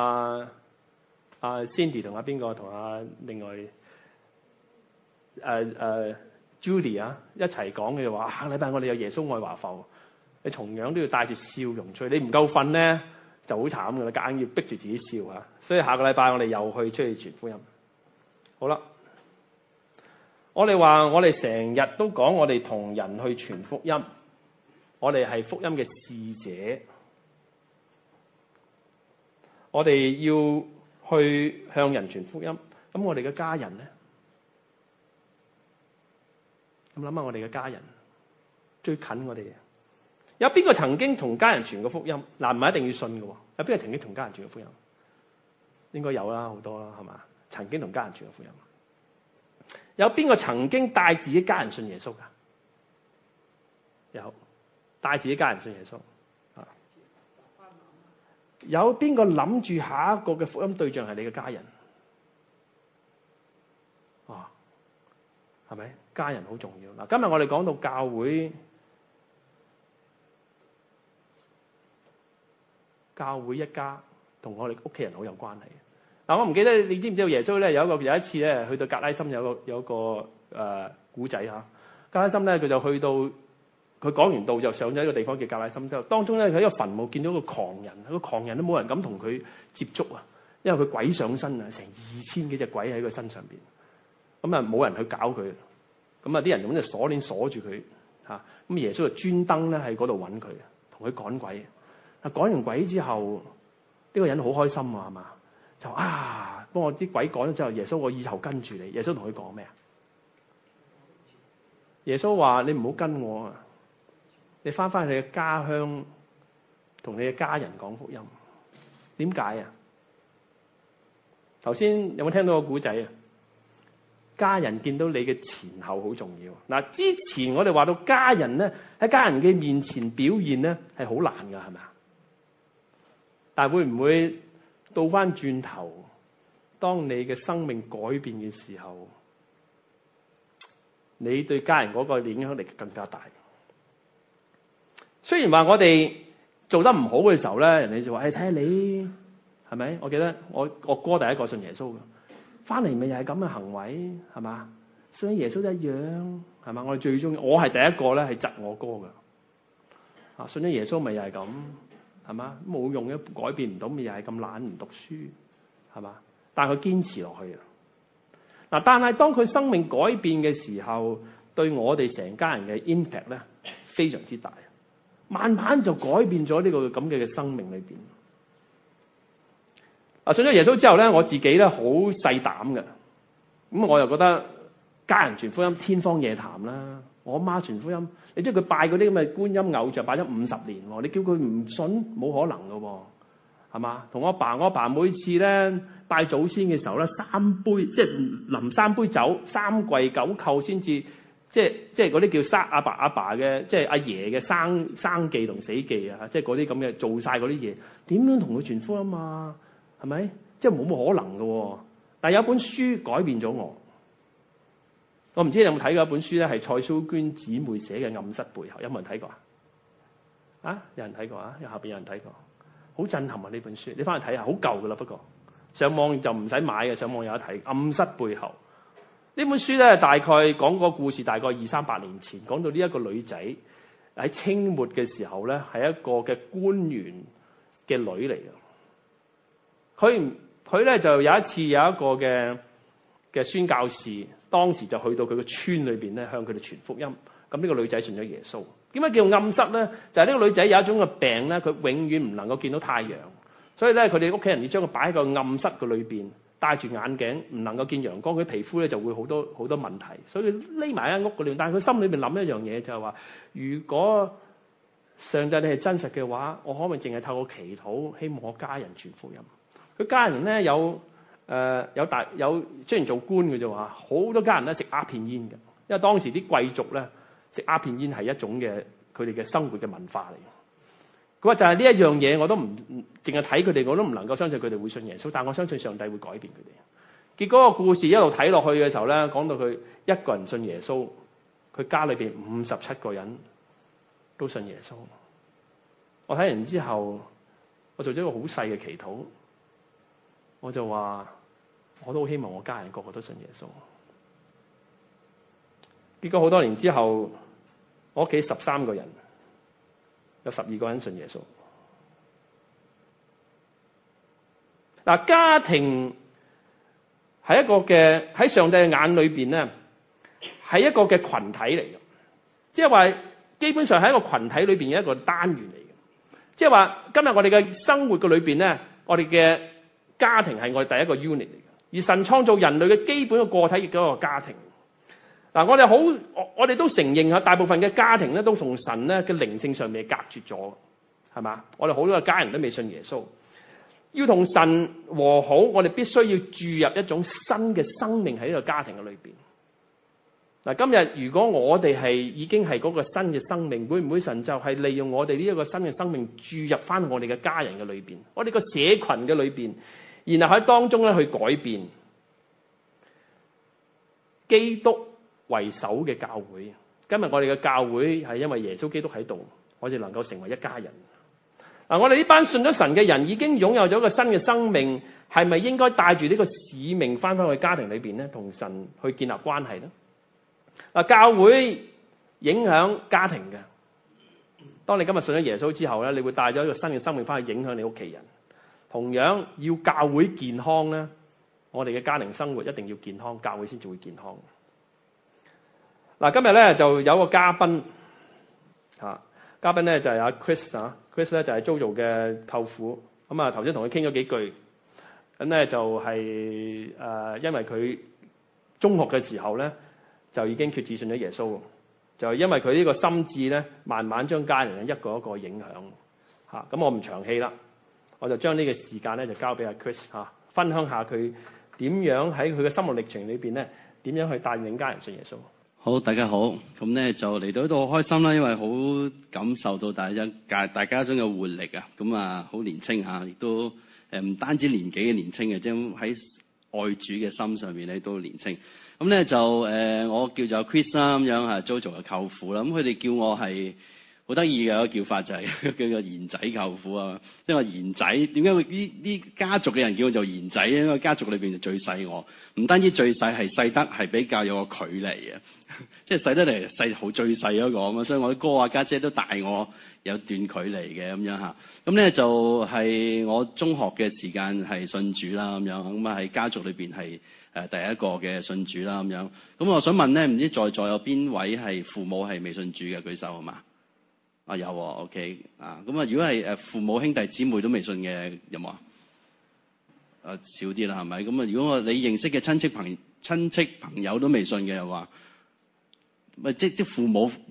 Cindy 同邊個同另外Judy 啊一齊講嘅話，下個禮拜我哋有耶穌愛華埠，你同樣都要帶住笑容出去。你唔夠瞓咧就好慘噶啦，夾硬要逼住自己笑啊！所以下個禮拜我哋又去出去傳福音。好啦，我哋話我哋成日都講我哋同人去傳福音。我哋係福音嘅使者，我哋要去向人傳福音。咁我哋嘅家人咧，咁諗下我哋嘅家人最近我哋，有邊個曾經同家人傳過福音？嗱，唔係一定要信嘅喎，有邊個曾經同家人傳過福音？應該有啦，好多啦，係嘛？曾經同家人傳過福音。有邊個曾經帶自己家人信耶穌㗎？有。帶自己家人信耶穌啊！有邊個諗住下一個嘅福音對象係你嘅家人？啊，係咪？家人好重要嗱。今日我哋講到教會，教會一家同我哋屋企人好有關係。嗱，我唔記得你知唔知道耶穌咧有一次咧去到格拉森有個古仔嚇。格拉森咧佢就去到。佢講完道就上咗一個地方叫格拉森之後，當中咧佢喺個墳墓見到個狂人，個狂人都冇人敢同佢接觸啊，因為佢鬼上身啊，成2000幾隻鬼喺佢身上邊，咁啊冇人去搞佢，咁啊啲人咁就鎖鏈鎖住佢嚇，咁耶穌就專登咧喺嗰度揾佢，同佢趕鬼。啊趕完鬼之後，呢個人好開心啊，係嘛？就幫我啲鬼趕咗之後，耶穌我以後跟住你。耶穌同佢講咩啊？耶穌話：你唔好跟我啊！你翻去你嘅家鄉，同你嘅家人講福音。點解啊？頭先有冇聽到個古仔啊？家人見到你嘅前後好重要。嗱，之前我哋話到家人咧喺家人嘅面前表現咧係好難噶，係咪啊？但係會唔會倒翻轉頭，當你嘅生命改變嘅時候，你對家人嗰個影響力更加大？雖然話我哋做得唔好嘅時候咧，人哋就話：睇下你係咪？我記得我哥第一個信耶穌嘅，翻嚟咪又係咁嘅行為，係嘛？信耶穌都一樣，係嘛？我哋最中意，我係第一個咧係窒我哥嘅。信咗耶穌咪又係咁，係嘛？冇用嘅，改變唔到，咪又係咁懶唔讀書，係嘛？但係佢堅持落去啊！嗱，但係當佢生命改變嘅時候，對我哋成家人嘅 impact 咧非常之大。慢慢就改變咗呢個咁嘅生命裏邊。信咗耶穌之後咧，我自己咧好細膽嘅。咁我又覺得家人傳福音天方夜譚啦。我媽傳福音，你知佢拜嗰啲咁嘅觀音偶像拜咗50年喎，你叫佢唔信冇可能㗎喎。 係嘛？同我阿爸每次咧拜祖先嘅時候咧，3杯即係臨3杯酒，3跪9叩先至，即係嗰啲叫阿爸嘅，即係阿爺嘅生忌同死忌啊！即係嗰啲咁嘅做晒嗰啲嘢，點樣同佢傳福音啊？係咪？即係冇乜可能嘅喎。但係有本書改變咗我。我唔知你有冇睇過一本書咧，係蔡蘇娟姊妹寫嘅《暗室背後》，有冇人睇過啊？有人睇過啊？下邊有人睇過，好震撼啊！呢本書你翻去睇下，好舊噶啦，不過上網就唔使買嘅，上網有得睇《暗室背後》呢本書咧，大概講個故事，大概200-300年前，講到呢一個女仔喺清末嘅時候咧，係一個嘅官員嘅女嚟嘅。佢咧就有一次有一個嘅宣教士，當時就去到佢個村裏邊咧，向佢哋傳福音。咁呢個女仔信咗耶穌。點解叫暗室咧？就係呢個女仔有一種嘅病咧，佢永遠唔能夠見到太陽，所以咧佢哋屋企人要將佢擺喺個暗室嘅裏邊，戴住眼鏡，唔能夠見陽光，佢皮膚咧就會好多問題，所以匿埋喺間屋嗰度。但係佢心裏邊諗一樣嘢，就係話：如果上帝你係真實嘅話，我可唔可以淨係透過祈禱，希望我家人傳福音？佢家人咧有雖然做官嘅啫話，好多家人咧食鴉片煙嘅，因為當時啲貴族咧食鴉片煙係一種嘅佢哋嘅生活嘅文化嚟嘅。佢話就係呢一樣嘢，我都唔淨係睇佢哋，我都唔能夠相信佢哋會信耶穌，但我相信上帝會改變佢哋。結果個故事一路睇落去嘅時候咧，講到佢一個人信耶穌，佢家裏邊57個人都信耶穌。我睇完之後，我做咗一個好細嘅祈禱，我就話我都好希望我家人個個都信耶穌。結果好多年之後，我屋企13個人，有12個人信耶穌。嗱，家庭係一個嘅喺上帝嘅眼裏邊咧，係一個嘅群體嚟嘅，即係話基本上係一個群體裏邊嘅一個單元嚟嘅。即係話今日我哋嘅生活嘅裏邊咧，我哋嘅家庭係我哋第一個 unit 嚟嘅，而神創造人類嘅基本嘅個體亦都係一個家庭。嗱，我哋都承認啊，大部分嘅家庭咧都同神咧嘅靈性上面隔絕咗，係嘛？我哋好多嘅家人都未信耶穌，要同神和好，我哋必須要注入一種新嘅生命喺呢個家庭嘅裏邊。嗱，今日如果我哋已經係嗰個新嘅生命，會唔會神就係利用我哋呢一個新嘅生命注入翻我哋嘅家人嘅裏邊，我哋個社群嘅裏邊，然後喺當中咧去改變基督為首嘅教會。今日我哋嘅教會係因為耶穌基督喺度，我哋能夠成為一家人。嗱，我哋呢班信咗神嘅人已經擁有咗一個新嘅生命，係咪應該帶住呢個使命翻去家庭裏邊咧，同神去建立關係咧？嗱，教會影響家庭嘅。當你今日信咗耶穌之後咧，你會帶咗一個新嘅生命翻去影響你屋企人。同樣要教會健康咧，我哋嘅家庭生活一定要健康，教會先至會健康。嗱，今日咧就有個嘉賓，嘉賓咧就係阿 Chris 咧就係 Jojo 嘅舅父。咁啊頭先同佢傾咗幾句，咁咧就係因為佢中學嘅時候咧就已經決志信咗耶穌，就因為佢呢個心志咧，慢慢將家人一個一個影響。咁我唔長氣啦，我就將呢個時間咧就交俾阿 Chris 分享下佢點樣喺佢嘅心路歷程裏邊咧，點樣去帶領家人信耶穌。 好，大家好。咁咧就嚟到呢度好開心啦，因為好感受到大家中嘅活力啊。咁啊，好年青嚇，亦都唔單止年紀嘅年青嘅，即係喺愛主嘅心上面咧都年青。咁咧就我叫做 Chris 啦，咁樣Jojo 嘅舅父啦。咁佢哋叫我係好得意嘅一個叫法，就係叫做賢仔舅父啊。因為賢仔點解會呢家族嘅人叫我做賢仔咧？因為家族裏邊就最細我，唔單止最細，係細得係比較有個距離嘅，即係細得嚟細好最細嗰個咁啊。所以我啲哥啊家姐都大我有段距離嘅咁樣嚇。咁咧就係我中學嘅時間係信主啦咁樣，咁啊喺家族裏邊係第一個嘅信主啦咁樣。咁我想問咧，唔知在座有邊位係父母係未信主嘅？舉手好嘛？有喎 ，OK 啊。咁啊，如果係父母兄弟姊妹都未信嘅，有冇啊？少啲啦，係咪？咁啊，如果你認識嘅親戚朋友都未信嘅，又話咪即父母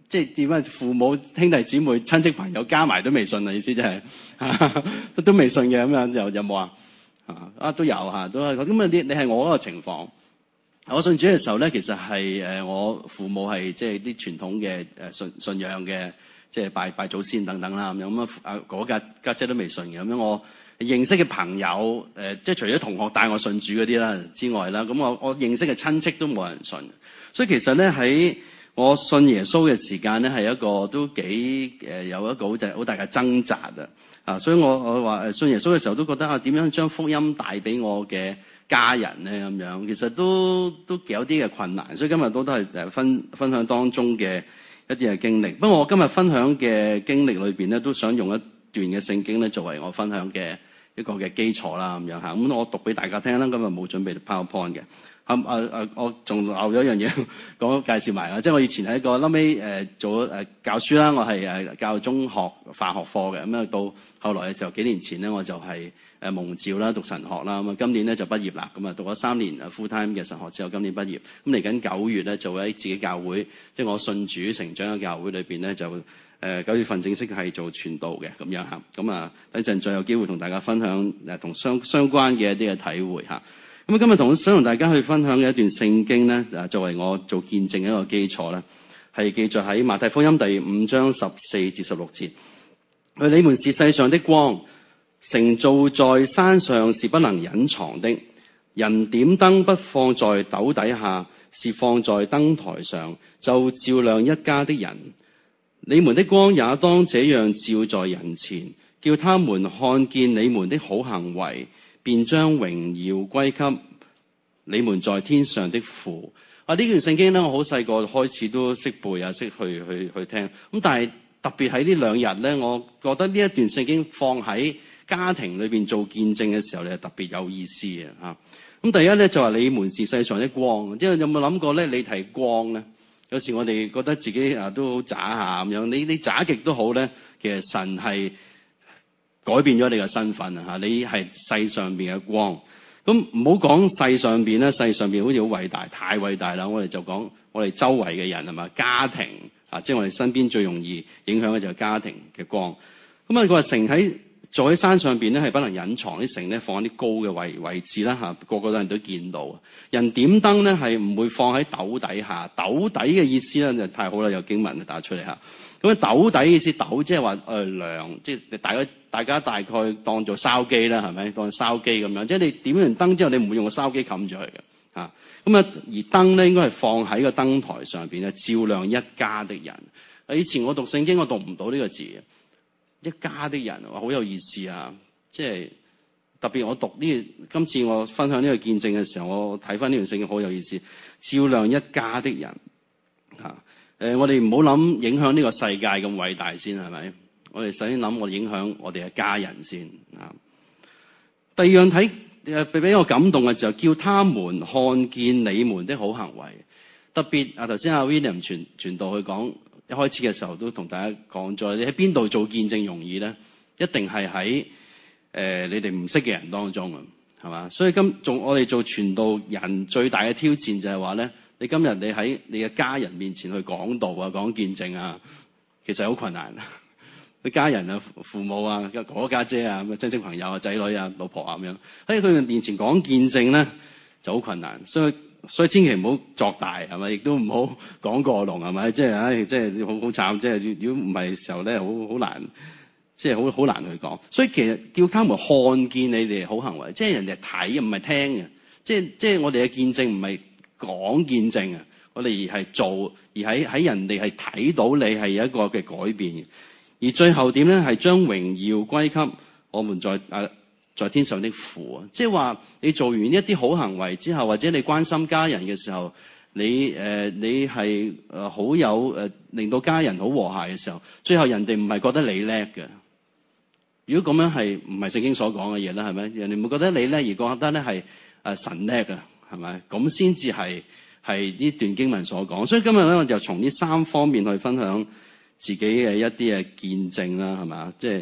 即係點樣父母兄弟姊妹親戚朋友加埋都未信啊，意思即係都未信嘅咁樣，有冇啊？都有嚇，都係咁啊！你係我嗰個情況。我信主嘅時候咧，其實係我父母係即係啲傳統嘅信仰嘅，即係拜祖先等等啦咁樣。咁嗰家姐都未信嘅咁樣。我認識嘅朋友即係除咗同學帶我信主嗰啲啦之外啦，咁我認識嘅親戚都冇人信。所以其實咧喺我信耶穌嘅時間咧，係一個都幾有一個好大嘅掙扎啊！所以我話信耶穌嘅時候都覺得點樣將福音帶俾我嘅家人咧咁樣，其實都有啲嘅困難。所以今日都係分享當中嘅一啲嘅經歷。不過我今日分享嘅經歷裏邊咧，都想用一段嘅聖經咧作為我分享嘅一個嘅基礎啦咁樣嚇。咁我讀俾大家聽啦。今日冇準備 PowerPoint 嘅。我仲漏咗一樣嘢介紹埋啊！即係我以前喺個後尾做教書啦，我係教中學化學課嘅。咁啊到後來嘅時候，幾年前咧我就係蒙召啦，讀神學啦。咁啊今年咧就畢業啦。咁啊讀咗3年full time 嘅神學之後，今年畢業。咁嚟緊9月咧就喺自己教會，即係我信主成長嘅教會裏邊咧就9月份正式係做傳道嘅咁樣嚇。咁啊等陣再有機會同大家分享同相關嘅一啲嘅體會嚇。咁今日想同大家去分享嘅一段聖經咧，作為我做見證嘅一個基礎咧，係記載喺馬太福音第5章14至16節。你們是世上的光，城造在山上是不能隱藏的。人點燈不放在斗底下，是放在燈臺上，就照亮一家的人。你們的光也當這樣照在人前，叫他們看見你們的好行為，便將榮耀歸給你們在天上的父。呢段聖經咧，我好細個開始都識背啊，識去聽。咁但係特別喺呢2日咧，我覺得呢一段聖經放喺家庭裏邊做見證嘅時候咧，特別有意思嘅嚇。咁第一咧就話你們是世上的光，即係有冇諗過咧？你係光咧？有時我哋覺得自己都好渣下咁樣，你渣極都好咧，其實神係改變咗你嘅身份啊！你係世上邊嘅光。咁唔好講世上邊咧，世上邊好似好偉大，太偉大啦！我哋就講我哋周圍嘅人係嘛，家庭即係我哋身邊最容易影響嘅就係家庭嘅光。咁佢話城坐喺山上邊咧係不能隱藏，啲城咧放喺啲高嘅位置啦嚇，個人都見到。人點燈咧係唔會放喺斗底下，斗底嘅意思咧就太好啦，有經文打出嚟嚇。咁斗底嘅意思，斗即係話梁，即係大家大概當做燒機啦，係咪？當燒機咁樣，即係你點完燈之後，你唔會用個燒機冚住佢嘅嚇。咁而燈咧應該係放喺個燈台上邊咧，照亮一家的人。以前我讀聖經，我讀唔到呢個字。一家的人好有意思啊！即係特別我讀今次我分享呢個見證嘅時候，我睇翻呢段聖經好有意思，照亮一家的人嚇。我哋唔好諗影響呢個世界咁偉大先係咪？我哋首先諗我哋影響我哋嘅家人先啊。第二樣俾我感動嘅就叫他們看見你們的好行為。特別頭先阿 William 傳道去講。一開始嘅時候都同大家講咗，你喺邊度做見證容易咧？一定係喺你哋唔識嘅人當中啊，係嘛？所以我哋做傳道人最大嘅挑戰就係話咧，你今日你喺你嘅家人面前去講道啊、講見證啊，其實好困難。你家人啊、父母啊、哥哥家姐啊、親戚朋友啊、仔女啊、老婆啊咁樣喺佢哋面前講見證咧，就好困難。所以千祈唔好作大，係咪？亦都唔好講過龍，係咪？即係好慘，即係如果唔係時候咧，好難，即係好難去講。所以其實叫他們看見你哋好行為，即係人哋睇唔係聽嘅。即係我哋嘅見證唔係講見證啊，我哋而係做，而喺人哋係睇到你係有一個嘅改變。而最後點咧係將榮耀歸給我們在天上的父啊！即係話你做完一啲好行為之後，或者你關心家人嘅時候，你係好有令到家人好和諧嘅時候，最後人哋唔係覺得你叻嘅。如果咁樣係唔係聖經所講嘅嘢咧？係咪？人哋唔會覺得你叻，而覺得咧係神叻啊？係咪？咁先至係呢段經文所講。所以今日咧，我就從呢3方面去分享自己嘅一啲嘅見證啦，係嘛？即係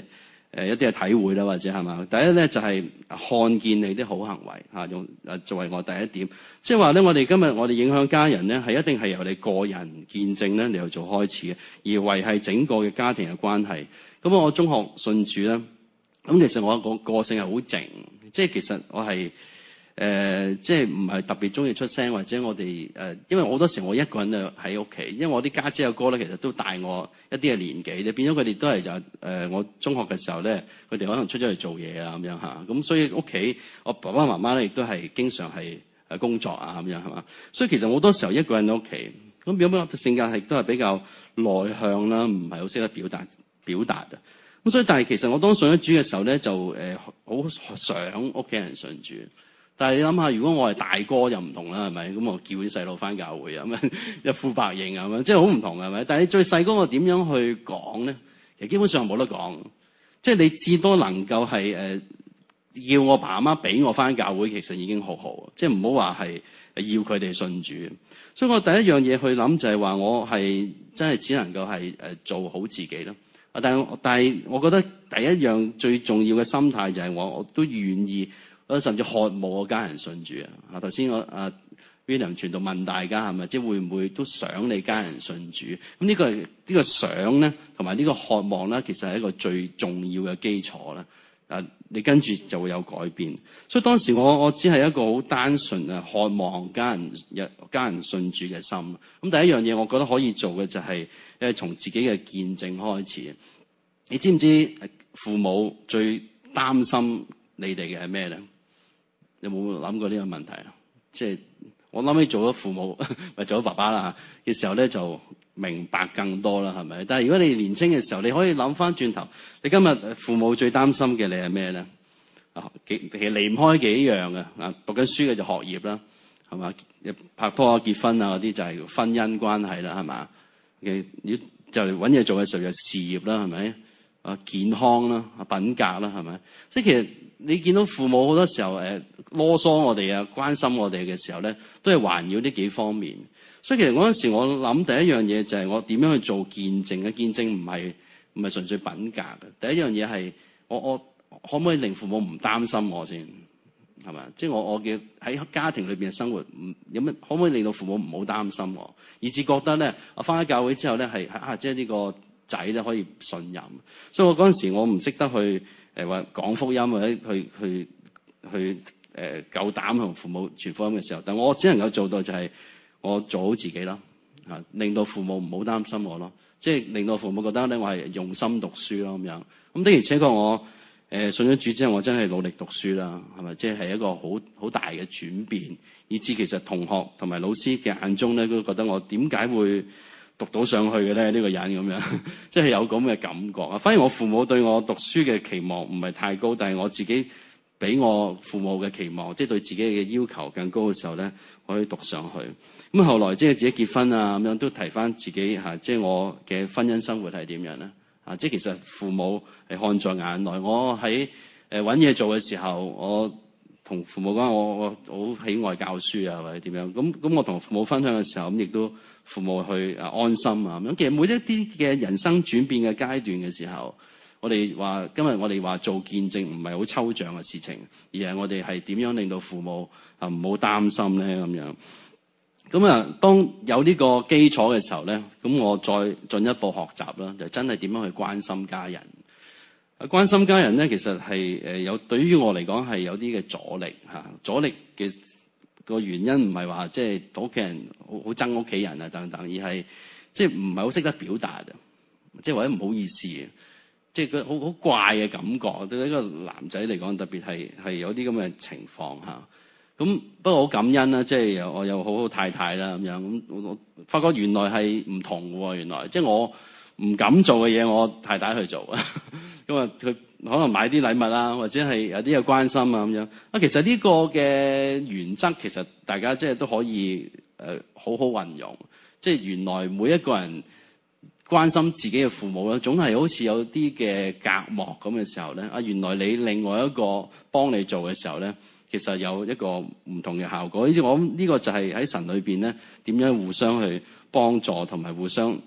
一啲嘅體會啦，或者係嘛？第一咧就係看見你啲好行為嚇，用作為我第一點，即係話咧，我哋今日我哋影響家人咧，係一定係由你個人見證咧嚟去做開始嘅，而維係整個嘅家庭嘅關係。咁我中學信主咧，咁其實我個性係好靜，即係其實我係即係唔係特別中意出聲，或者我哋因為好多時我一個人就喺屋企，因為我啲家姐阿哥咧其實都大我一啲嘅年紀，你變咗佢哋都係就我中學嘅時候咧，佢哋可能出咗去做嘢啊咁樣嚇，咁所以屋企我爸爸媽媽咧亦都係經常係工作啊咁樣係嘛，所以其實好多時候一個人喺屋企，咁有冇性格係都係比較內向啦，唔係好識得表達啊。咁所以但係其實我當信咗主嘅時候咧，就好想屋企人信主。但係你諗下，如果我係大哥就唔同啦，係咪？咁我叫啲細路返教會啊，咁一呼百應啊，咁即係好唔同係咪？但係你最細嗰個點樣去講咧？其實基本上冇得講，即係你至多能夠係要我爸阿媽俾我返教會，其實已經好好，即係唔好話係要佢哋信主。所以我第一樣嘢去諗就係話，我係真係只能夠係做好自己咯。但係我覺得第一樣最重要嘅心態就係我都願意。甚至渴慕我家人信主啊！頭先我William 傳道問大家係咪，即係會唔會都想你家人信主？咁呢個想咧，同埋呢個渴望咧，其實係一個最重要嘅基礎啦。你跟住就會有改變。所以當時我只係一個好單純渴望家人信主嘅心。咁第一樣嘢，我覺得可以做嘅就係從自己嘅見證開始。你知唔知父母最擔心你哋嘅係咩咧？有冇諗過呢個問題啊？即係我諗起做咗父母，咪做咗爸爸啦嘅時候咧，就明白更多啦，係咪？但係如果你年輕嘅時候，你可以諗翻轉頭，你今日父母最擔心嘅你係咩咧？其實離唔開幾樣嘅。讀緊書嘅就學業啦，係嘛？拍拖啊、結婚啊嗰啲就係婚姻關係啦，係嘛？要就嚟揾嘢做嘅時候就事業啦，係咪？健康啦、品格啦，係咪？即係其實你見到父母好多時候囉嗦我哋啊、關心我哋嘅時候咧，都係環繞呢幾方面。所以其實嗰陣時我諗第一樣嘢就係我點樣去做見證嘅。見證唔係純粹品格嘅。第一樣嘢係我可唔可以令父母唔擔心我先，係咪？即係我嘅喺家庭裏邊嘅生活有乜可唔可以令到父母唔好擔心我，以至覺得咧我返咗教會之後咧係即係呢個仔咧可以信任。所以我嗰陣時我唔識得去話講福音或者去夠膽同父母傳福音嘅時候，但我只能夠做到就係我做好自己啦，令到父母唔好擔心我咯，即係令到父母覺得咧我係用心讀書咯咁樣。咁的而且確我信咗主之後，我真係努力讀書啦，係咪？即係一個好大嘅轉變，以至其實同學同埋老師嘅眼中咧都覺得我點解會讀到上去嘅咧？呢個人咁樣，即係有咁嘅感覺啊。反而我父母對我讀書嘅期望唔係太高，但係我自己俾我父母嘅期望，即係對自己嘅要求更高嘅時候咧，我可以讀上去。咁後來即係自己結婚啊咁樣，都提翻自己即係我嘅婚姻生活係點樣咧？即係其實父母係看在眼內。我喺揾嘢做嘅時候，我同父母講我好喜愛教書啊，或者點樣。咁我同父母分享嘅時候，咁亦都父母去安心啊咁樣。其實每一啲嘅人生轉變嘅階段嘅時候，今日我哋話做見證唔係好抽象嘅事情，而係我哋係點樣令到父母唔好擔心咧咁樣。咁當有呢個基礎嘅時候咧，咁我再進一步學習啦，就真係點樣去關心家人。關心家人咧，其實係對於我嚟講係有啲嘅阻力嚇。阻力嘅個原因唔係話即係屋企人好憎屋企人啊等等，而係即係唔係好識得表達啊，即係或者唔好意思啊，即係佢好怪嘅感覺。對一個男仔嚟講，特別係有啲咁嘅情況嚇。咁不過好感恩啦，即係我有好好太太啦咁樣。咁我發覺原來係唔同喎，原來即係我唔敢做嘅嘢，我太太去做。咁佢可能買啲禮物啦，或者係有啲嘅關心啊咁樣。其實呢個嘅原則其實大家即係都可以好好運用。即係原來每一個人關心自己嘅父母咧，總係好似有啲嘅隔膜咁嘅時候咧。原來你另外一個幫你做嘅時候咧，其實有一個唔同嘅效果。呢啲我諗呢個就係喺神裏邊咧，點樣互相去幫助同埋互相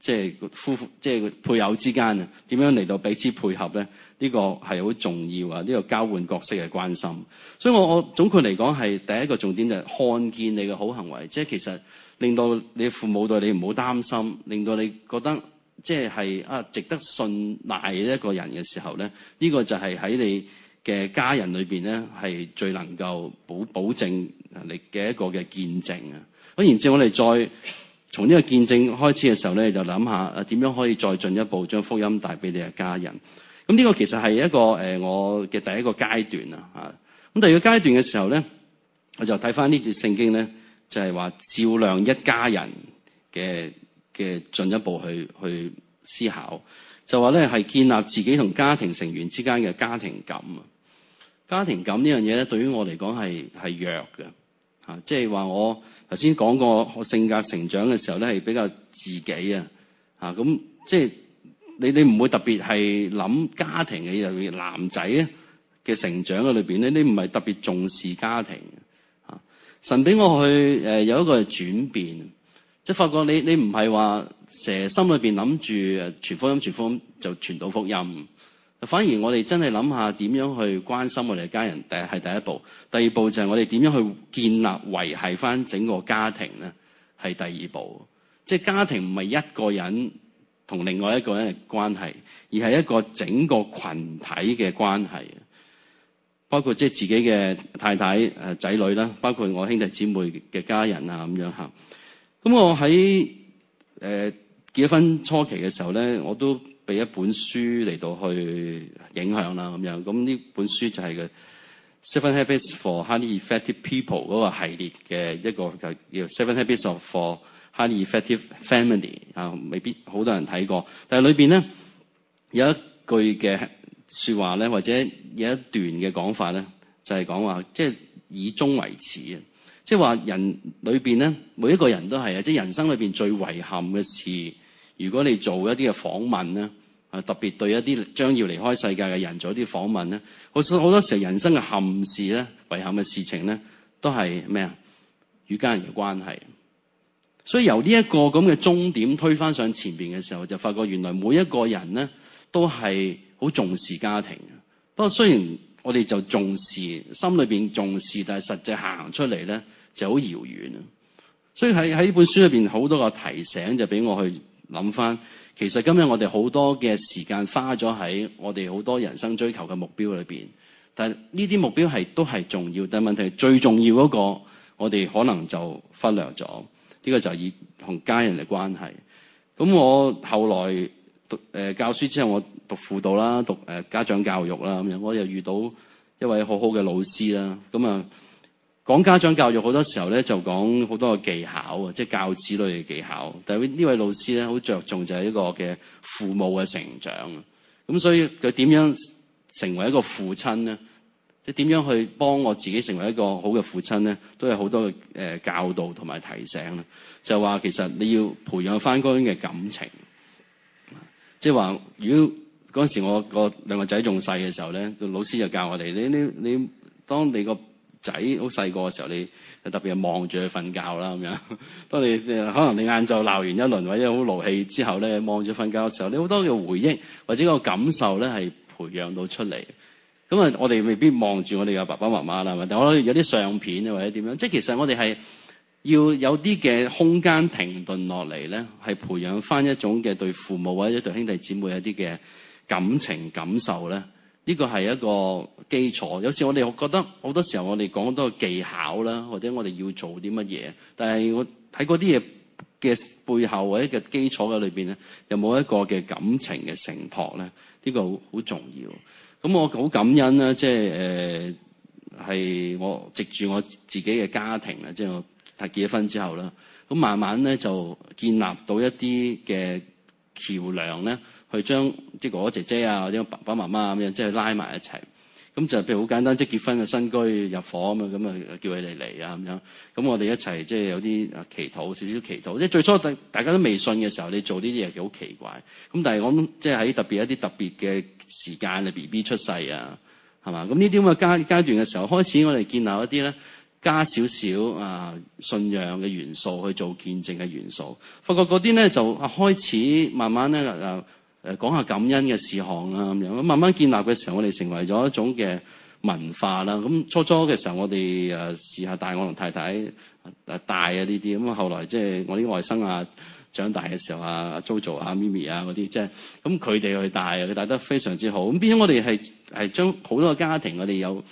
即係夫婦即係配偶之間啊，點樣嚟到彼此配合咧？呢個係好重要啊！呢個交換角色嘅關心。所以我總括嚟講係第一個重點就係看見你嘅好行為，即係其實令到你父母對你唔好擔心，令到你覺得即係值得信賴嘅一個人嘅時候咧，呢個就係喺你嘅家人裏邊咧係最能夠保證你嘅一個嘅見證啊！咁然之後我哋再從呢個見證開始嘅時候咧，就諗下點樣可以再進一步將福音帶俾你嘅家人。咁呢個其實係一個我嘅第一個階段啊。咁第二個階段嘅時候咧，我就睇翻呢段聖經咧，就係話照亮一家人嘅進一步去思考，就話咧係建立自己同家庭成員之間嘅家庭感啊。家庭感呢樣嘢咧，對於我嚟講係弱嘅。即係話我頭先講過，我性格成長嘅時候咧係比較自己啊，咁即係你唔會特別係諗家庭嘅嘢，男仔嘅成長嘅裏邊咧，你唔係特別重視家庭啊。神俾我去有一個轉變，即係發覺你唔係話成日心裏邊諗住傳福音就傳到福音。反而我哋真係諗下點樣去關心我哋嘅家人，係第一步。第二步就係我哋點樣去建立維繫翻整個家庭咧，係第二步。即係家庭唔係一個人同另外一個人嘅關係，而係一個整個群體嘅關係，包括即係自己嘅太太、仔女啦，包括我兄弟姊妹嘅家人啊咁樣嚇。咁我喺結婚初期嘅時候咧，我都俾一本書嚟到去影響啦咁樣，咁呢本書就係嘅 Seven Habits for Highly Effective People 嗰個系列嘅一個就叫 Seven Habits for Highly Effective Family 啊，未必好多人睇過，但係裏邊咧有一句嘅説話咧，或者有一段嘅講法咧，就係講話即係以終為始啊，即係話人裏邊咧每一個人都係啊，即係人生裏邊最遺憾嘅事。如果你做一啲嘅訪問咧，特別對一啲將要離開世界嘅人做一啲訪問咧，好多時候人生嘅憾事咧、遺憾嘅事情咧，都係咩啊？與家人嘅關係。所以由呢一個咁嘅終點推返上前邊嘅時候，就發覺原來每一個人咧都係好重視家庭嘅。不過雖然我哋就重視，心裏邊重視，但係實際行出嚟咧就好遙遠啊。所以喺呢本書裏邊好多個提醒，就俾我去諗翻，其實今日我哋好多嘅時間花咗喺我哋好多人生追求嘅目標裏邊，但係呢啲目標都係重要，但係問題最重要嗰個，我哋可能就忽略咗。呢個就係以同家人嘅關係。咁我後來讀教書之後，我讀輔導啦，讀家長教育啦咁樣，我又遇到一位好好嘅老師啦，咁啊。講家長教育好多時候咧，就講好多嘅技巧啊，即係教子女嘅技巧。但係呢位老師咧，好着重就係一個嘅父母嘅成長。咁所以佢點樣成為一個父親咧？即係點樣去幫我自己成為一個好嘅父親咧？都有好多嘅教導同埋提醒啦。就話其實你要培養翻嗰種嘅感情。即係話，如果嗰陣時我個兩個仔仲細嘅時候咧，老師就教我哋：你當你個仔好細個嘅時候，你特別係望住佢瞓覺啦咁樣。當你可能你晏晝鬧完一輪或者好勞氣之後咧，望住瞓覺嘅時候，你好多嘅回憶或者個感受咧係培養到出嚟。咁啊，我哋未必望住我哋嘅爸爸媽媽啦，但我哋有啲相片啊或者點樣，即係其實我哋係要有啲嘅空間停頓落嚟咧，係培養翻一種嘅對父母或者對兄弟姊妹一啲嘅感情感受咧。呢個係一個基礎。有時我哋覺得好多時候我哋講好多技巧啦，或者我哋要做啲乜嘢，但係我喺嗰啲嘢嘅背後或者嘅基礎嘅裏邊咧，有冇一個嘅感情嘅承托咧？呢個好重要。咁我好感恩啦，即係係我藉住我自己嘅家庭啊，即係我係結咗婚之後啦，咁慢慢咧就建立到一啲嘅橋樑咧。去將啲哥哥姐姐啊，或者爸爸媽媽咁樣，即係拉埋一齊。咁就譬如好簡單，即係結婚嘅新居入伙咁啊，叫佢哋嚟啊咁樣。咁我哋一齊即係有啲祈禱，少少祈禱。即係最初大家都未信嘅時候，你做呢啲嘢好奇怪。咁但係我諗即係喺特別一啲特別嘅時間，你 BB 出世啊，係嘛？咁呢啲咁嘅階段嘅時候，開始我哋建立一啲咧加少少信仰嘅元素去做見證嘅元素。發覺嗰啲咧就開始慢慢咧講下感恩嘅事項啦咁樣，咁慢慢建立嘅時候，我哋成為咗一種嘅文化啦。咁初嘅時候，我哋試下帶我同太太帶呢啲，咁後來即係我啲外甥長大嘅時候，Jojo Mimi 嗰啲，即係咁佢哋去帶，佢帶得非常之好。咁變咗我哋係將好多個家庭，我哋有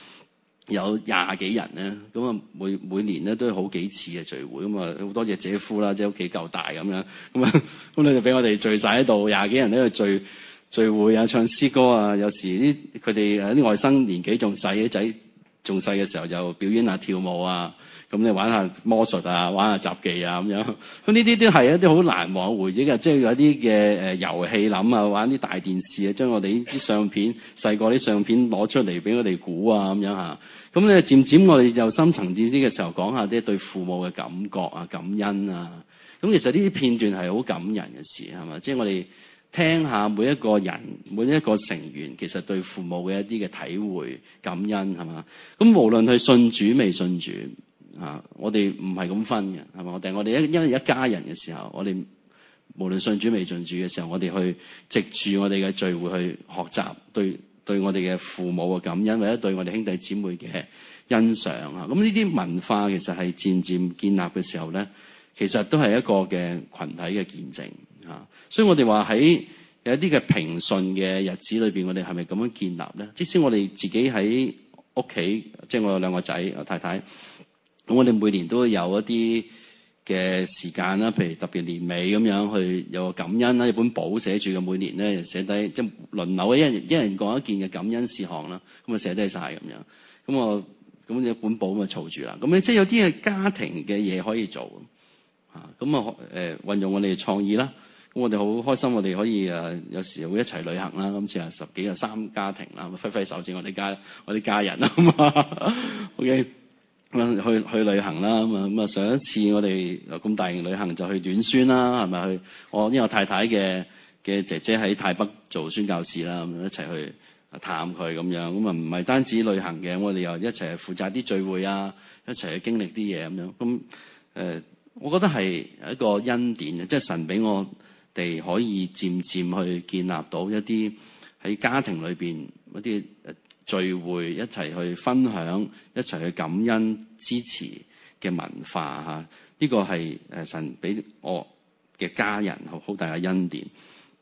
20幾人咧，咁每年咧都有好幾次嘅聚會，咁好多謝姐夫啦，即係屋企夠大咁樣，咁你就俾我哋聚晒喺度，20幾人喺度聚會唱詩歌有時佢哋啲外甥年紀仲細，啲仔仲細嘅時候就表演跳舞咁你玩下魔術玩下雜技咁樣，咁呢啲都係一啲好難忘回憶即係有啲嘅遊戲諗玩啲大電視將我哋啲相片細個啲相片攞出嚟俾我哋估咁樣嚇，咁咧漸漸我哋就深層次啲嘅時候講下啲對父母嘅感覺感恩咁其實呢啲片段係好感人嘅事係嘛，即係我哋聽下每一個人每一個成員其實對父母嘅一啲嘅體會感恩係嘛，咁無論係信主未信主我哋唔係咁分嘅係嘛，我哋因為一家人嘅時候，我哋無論信主未信主嘅時候，我哋去藉住我哋嘅聚會去學習對我哋嘅父母嘅感恩，或者對我哋兄弟姊妹嘅欣賞咁呢啲文化其實係漸漸建立嘅時候咧，其實都係一個嘅群體嘅見證所以我哋話喺有一啲嘅平順嘅日子裏邊，我哋係咪咁樣建立咧？即使我哋自己喺屋企，即係我有2個仔太太，咁我哋每年都有一啲嘅時間啦，譬如特別年尾咁樣去有個感恩啦，一本簿寫住嘅，每年咧寫低即係輪流一人講一件嘅感恩事項啦，咁寫低晒咁樣，咁一本簿咪儲住啦，咁即係有啲嘅家庭嘅嘢可以做咁運用我哋嘅創意啦，咁我哋好開心，我哋可以有時會一齊旅行啦，今次10幾個3家庭啦，揮揮手先我啲家人啦，OK。去旅行啦咁上一次我哋咁大型旅行就去短宣啦，係咪去？因為我太太嘅姐姐喺泰北做宣教士啦，咁一齊去探佢咁樣，咁唔係單止旅行嘅，我哋又一齊負責啲聚會一齊去經歷啲嘢咁樣。咁我覺得係一個恩典，即係神俾我哋可以漸漸去建立到一啲喺家庭裏邊一啲聚會，一齊去分享，一齊去感恩支持嘅文化呢個係神俾我嘅家人好大嘅恩典。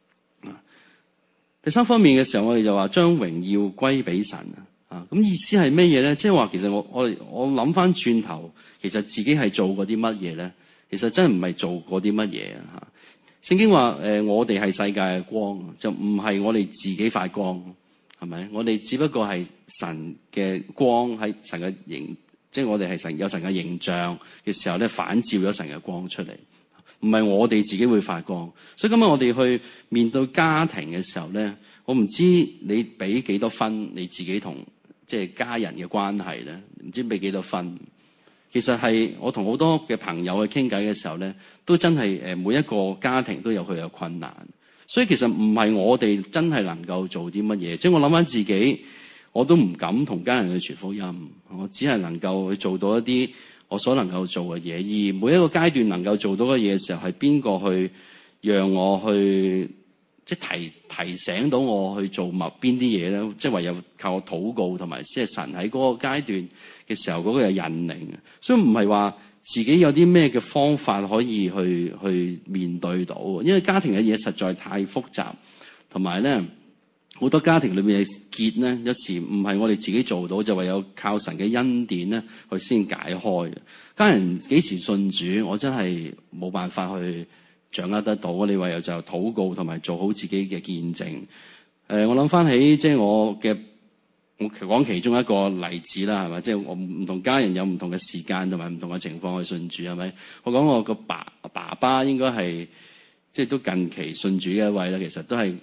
第三方面嘅時候，我哋就話將榮耀歸俾神咁意思係咩嘢咧？即係話其實我諗翻轉頭，其實自己係做過啲乜嘢咧？其實真係唔係做過啲乜嘢聖經話我哋係世界嘅光，就唔係我哋自己發光。係咪？我哋只不過係神嘅光喺神嘅形，即係我哋係有神嘅形象嘅時候咧，反照咗神嘅光出嚟，唔係我哋自己會發光。所以今日我哋去面對家庭嘅時候咧，我唔知你俾幾多分你自己同即係家人嘅關係咧，唔知俾幾多分。其實係我同好多嘅朋友去傾偈嘅時候咧，都真係每一個家庭都有佢嘅困難。所以其實唔係我哋真係能夠做啲乜嘢，即係我諗翻自己，我都唔敢同家人去傳福音，我只係能夠去做到一啲我所能夠做嘅嘢。而每一個階段能夠做到嘅嘢嘅時候，係邊個去讓我去即係提醒到我去做邊啲嘢咧？即係唯有靠我禱告同埋即係神喺嗰個階段嘅時候嗰個有引領。所以唔係話自己有啲咩嘅方法可以去面對到，因為家庭嘅嘢實在太複雜，同埋咧好多家庭裏面嘅結咧，有時唔係我哋自己做到，就唯有靠神嘅恩典咧去先解開。家人幾時信主，我真係冇辦法去掌握得到。我哋唯有就禱告同埋做好自己嘅見證。我諗翻起即係我講其中一個例子啦，係咪？即係我唔同家人有唔同嘅時間同埋唔同嘅情況去信主，係咪？我講我個爸爸應該係即係都近期信主嘅一位啦，其實都係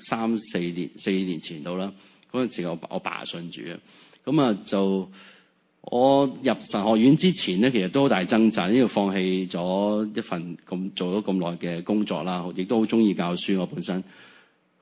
4年前到啦。嗰陣時我爸信主嘅，咁就我入神學院之前咧，其實都好大掙扎，因為放棄咗一份做咗咁耐嘅工作啦，亦都好中意教書，我本身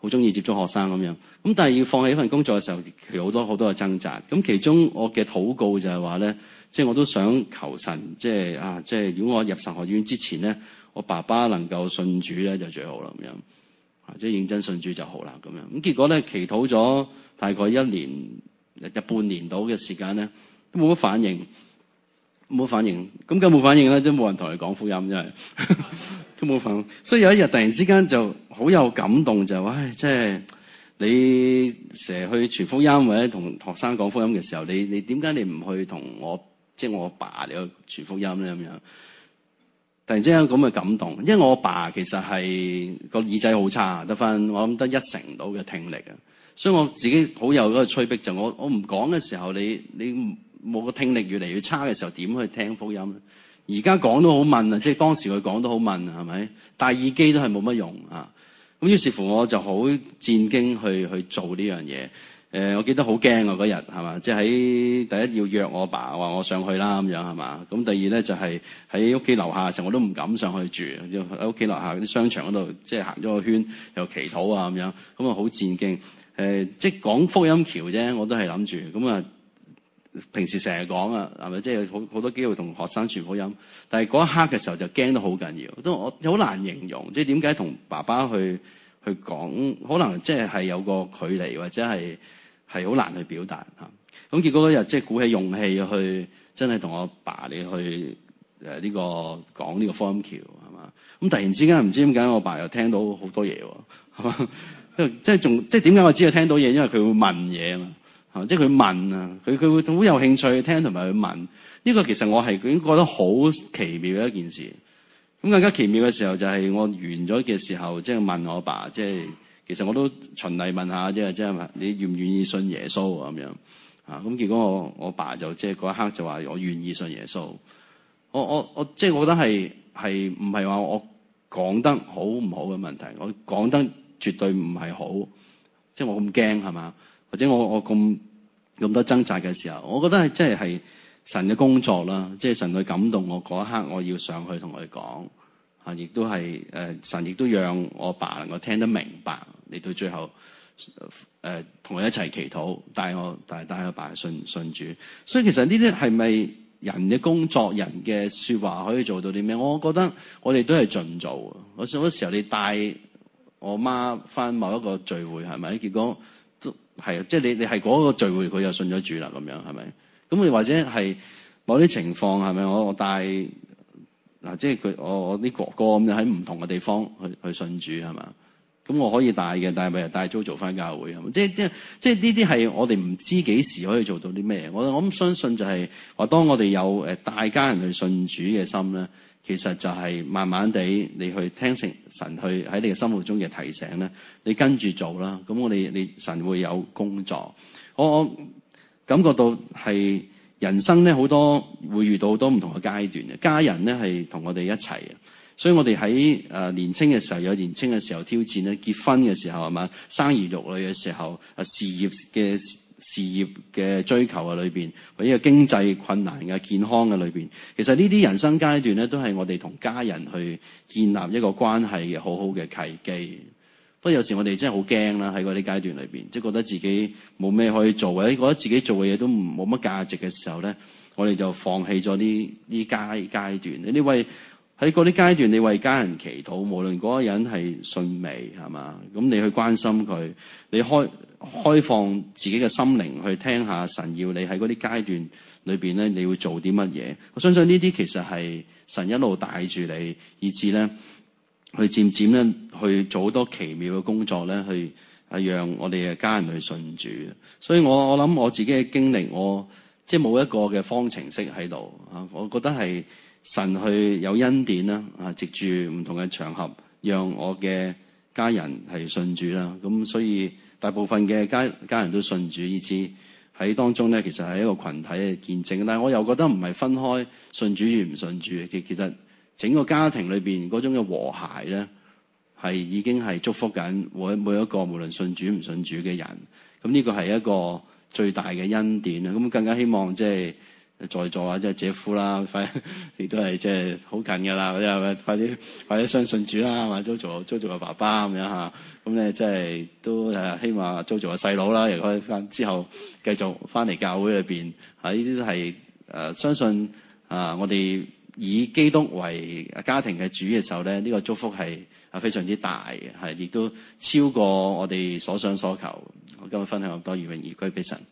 好中意接觸學生咁樣。咁但係要放棄呢份工作嘅時候，其實好多嘅掙扎。咁其中我嘅禱告就係話咧，即係我都想求神，即係如果我入神學院之前咧，我爸爸能夠信主咧就最好啦咁樣。即係認真信主就好啦咁樣。咁結果咧，祈禱咗大概1年半年到嘅時間咧，都冇乜反應。咁梗冇反應啦，都冇人同你講福音，真係都冇反應。所以有一日突然之間就好有感動，就話：即係你成日去傳福音或者同學生講福音嘅時候，你點解你唔去同我我爸嚟去傳福音咧？咁樣突然之間咁嘅感動，因為我爸其實係個耳仔好差，得翻我諗得1成到嘅聽力啊，所以我自己好有嗰個催逼，就我唔講嘅時候，你冇個聽力越嚟越差嘅時候，點去聽福音咧？而家講都好問啊，即係當時佢講都好問啊，係咪？戴耳機都係冇乜用啊。咁於是乎我就好戰驚去做呢樣嘢。我記得好驚啊嗰日係嘛，即係喺第一要約我爸話我上去啦咁樣係嘛。咁第二咧就係喺屋企樓下嘅時候我都唔敢上去住，就喺屋企樓下啲商場嗰度即係行咗個圈又祈禱啊咁樣，咁啊好戰驚。即係講福音橋啫，我都係諗住咁啊。平時成日講啊，係咪即係好多機會同學生傳福音？但係嗰一刻嘅時候就驚得好緊要，都我好難形容，即係點解同爸爸去講，可能即係有個距離或者係好難去表達嚇。咁結果嗰日即係鼓起勇氣去真係同我爸你去呢個講呢個福音橋係嘛？咁突然之間唔知點解我爸又聽到好多嘢喎，係嘛？即係點解我知佢聽到嘢？因為佢會問嘢啊嘛。即係佢問啊，佢會好有興趣聽同埋去問。呢個其實我係已經覺得好奇妙嘅一件事。咁更加奇妙嘅時候就係我完咗嘅時候，即係問我爸，即係其實我都循例問下，即係你願唔願意信耶穌咁樣啊？咁結果我爸就即係嗰一刻就話我願意信耶穌。我即係我覺得係唔係話我講得好唔好嘅問題，我講得絕對唔係好，即係我咁驚係嘛？或者我咁多掙扎嘅時候，我覺得即係神嘅工作啦，即係神去感動我嗰一刻，我要上去同佢講啊，亦都係神亦都讓我爸能夠聽得明白，嚟到最後同佢一齊祈禱，帶我爸信主。所以其實呢啲係咪人嘅工作、人嘅說話可以做到啲咩？我覺得我哋都係盡做。好多時候你帶我媽返某一個聚會係咪？結果都係啊，即係你係嗰個聚會，佢就信咗主啦，咁樣係咪？咁你或者係某啲情況係咪？我帶嗱，即係我啲哥哥咁樣喺唔同嘅地方去信主係嘛？咁我可以帶嘅，但係咪帶 JoJo 返教會係嘛？即係呢啲係我哋唔知幾時可以做到啲咩？我咁相信就係話，當我哋有帶家人去信主嘅心咧，其實就係慢慢地你去聽神去喺你嘅心目中嘅提醒咧，你跟住做啦。咁你神會有工作。我感覺到係人生咧，好多會遇到好多唔同嘅階段嘅，家人咧係同我哋一齊嘅。所以我哋喺年青嘅時候有年青嘅時候挑戰咧，結婚嘅時候係嘛，生兒育女嘅時候，事業嘅追求嘅裏邊，或者經濟困難嘅健康嘅裏邊，其實呢啲人生階段咧，都係我哋同家人去建立一個關係嘅好好嘅契機。不過有時我哋真係好驚啦，喺嗰啲階段裏邊，即係覺得自己冇咩可以做，或者覺得自己做嘅嘢都冇乜價值嘅時候咧，我哋就放棄咗呢階段。你為喺嗰啲階段，你為家人祈禱，無論嗰個人係信未係嘛，咁你去關心佢，你開放自己嘅心靈去聽下神要你喺嗰啲階段裏邊咧，你會做啲乜嘢？我相信呢啲其實係神一路帶住你，以至咧去漸漸咧去做好多奇妙嘅工作咧，去讓我哋嘅家人去信主。所以我諗我自己嘅經歷，我即係冇一個嘅方程式喺度啊，我覺得係神去有恩典啦，藉住唔同嘅場合，讓我嘅家人係信主啦。咁所以大部分嘅家人都信主，以至喺當中咧，其實係一個群體嘅見證。但係我又覺得唔係分開信主與唔信主嘅，其實整個家庭裏邊嗰種嘅和諧咧，係已經係祝福緊每一個無論信主唔信主嘅人。咁呢個係一個最大嘅恩典啦。咁更加希望即係在座啊，即係姐夫啦，亦都係即係好近㗎啦，快啲相信主啦，係嘛？Jojo 嘅爸爸咁樣嚇，咁咧即係都希望 Jojo 嘅細佬啦，亦可以翻之後繼續翻嚟教會裏邊，呢啲都係相信我哋以基督為家庭嘅主嘅時候咧，呢個祝福係非常之大嘅，係亦都超過我哋所想所求。我今日分享咁多，願榮耀歸俾神。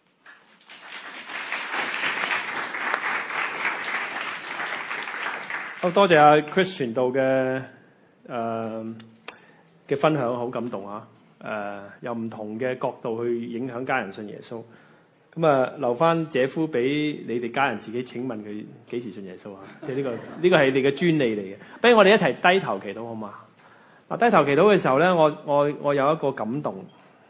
好多謝阿 Chris 傳道嘅分享，好感動啊！有唔同嘅角度去影響家人信耶穌。咁啊，留翻姐夫俾你哋家人自己請問佢幾時信耶穌啊？即係呢個係你嘅專利嚟嘅。不如我哋一齊低頭祈禱好嘛？嗱，低頭祈禱嘅時候咧，我有一個感動。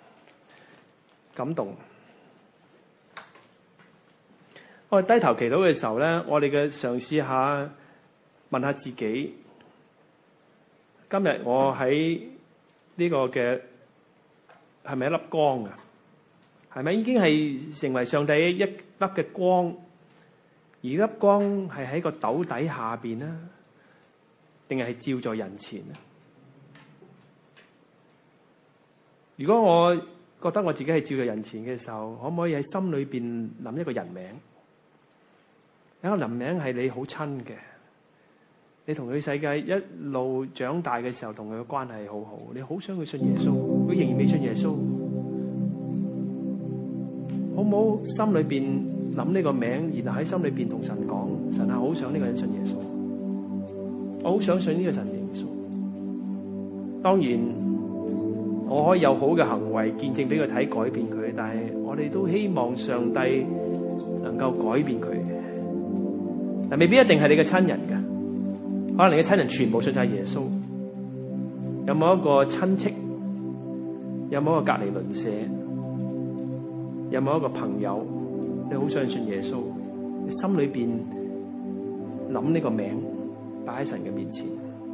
我哋低頭祈禱嘅時候咧，我哋嘅嘗試下問下自己，今日我喺呢個嘅係咪一粒光啊？係咪已經係成為上帝一粒嘅光？而粒光係喺個斗底下邊呢？定係照在人前呢？如果我覺得我自己係照在人前嘅時候，可唔可以喺心裏邊諗一個人名？有一個人名係你好親嘅，你同佢世界一路長大嘅時候，同佢嘅關係好好，你好想佢信耶穌，佢仍然未信耶穌，好唔好？心裏邊諗呢個名，然後喺心裏邊同神講：神啊，好想呢個人信耶穌，我好想信呢個神耶穌。當然，我可以有好嘅行為見證俾佢睇，改變佢，但係我哋都希望上帝能夠改變佢。但未必一定係你嘅親人㗎，可能你嘅親人全部信晒耶穌。有冇一個親戚？有冇一個隔離鄰舍？有冇一個朋友？你好想信耶穌？你心裏邊諗呢個名，擺喺神嘅面前。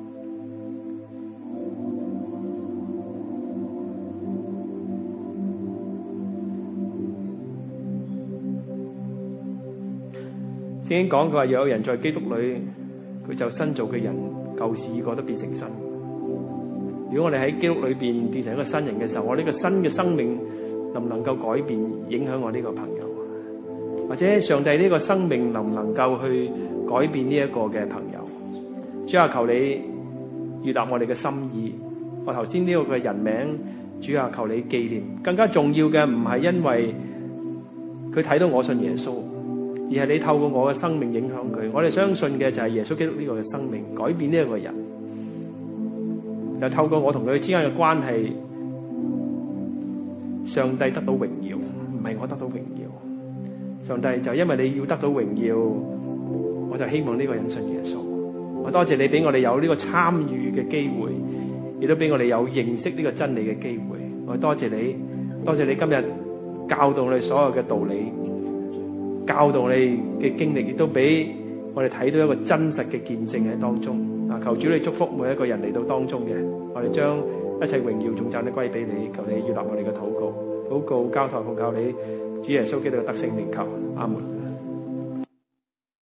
聖經講佢話，若有人在基督裏，佢就新造嘅人，舊事已過都變成新。如果我哋喺基督裏邊變成一個新人嘅時候，我呢個新嘅生命能唔能夠改變，影響我呢個朋友？或者上帝呢個生命能唔能夠去改變呢一個嘅朋友？主啊，求你悅納我哋嘅心意。我頭先呢個嘅人名，主啊，求你紀念。更加重要嘅唔係因為佢睇到我信耶穌，而係你透過我嘅生命影響佢。我哋相信嘅就係耶穌基督呢個嘅生命改變呢一個人，又透過我同佢之間嘅關係，上帝得到榮耀，唔係我得到榮耀。上帝就因為你要得到榮耀，我就希望呢個人信耶穌。我多謝你俾我哋有呢個參與嘅機會，亦都俾我哋有認識呢個真理嘅機會。我多謝你，多謝你今日教導我哋所有嘅道理，教導我哋嘅經歷，亦都俾我哋睇到一個真實嘅見證喺當中。求主你祝福每一個人嚟到當中嘅，我哋將一切榮耀頌讚都歸俾你。求你悅納我哋嘅禱告，交託奉靠你主耶穌基督嘅得勝名求，阿門。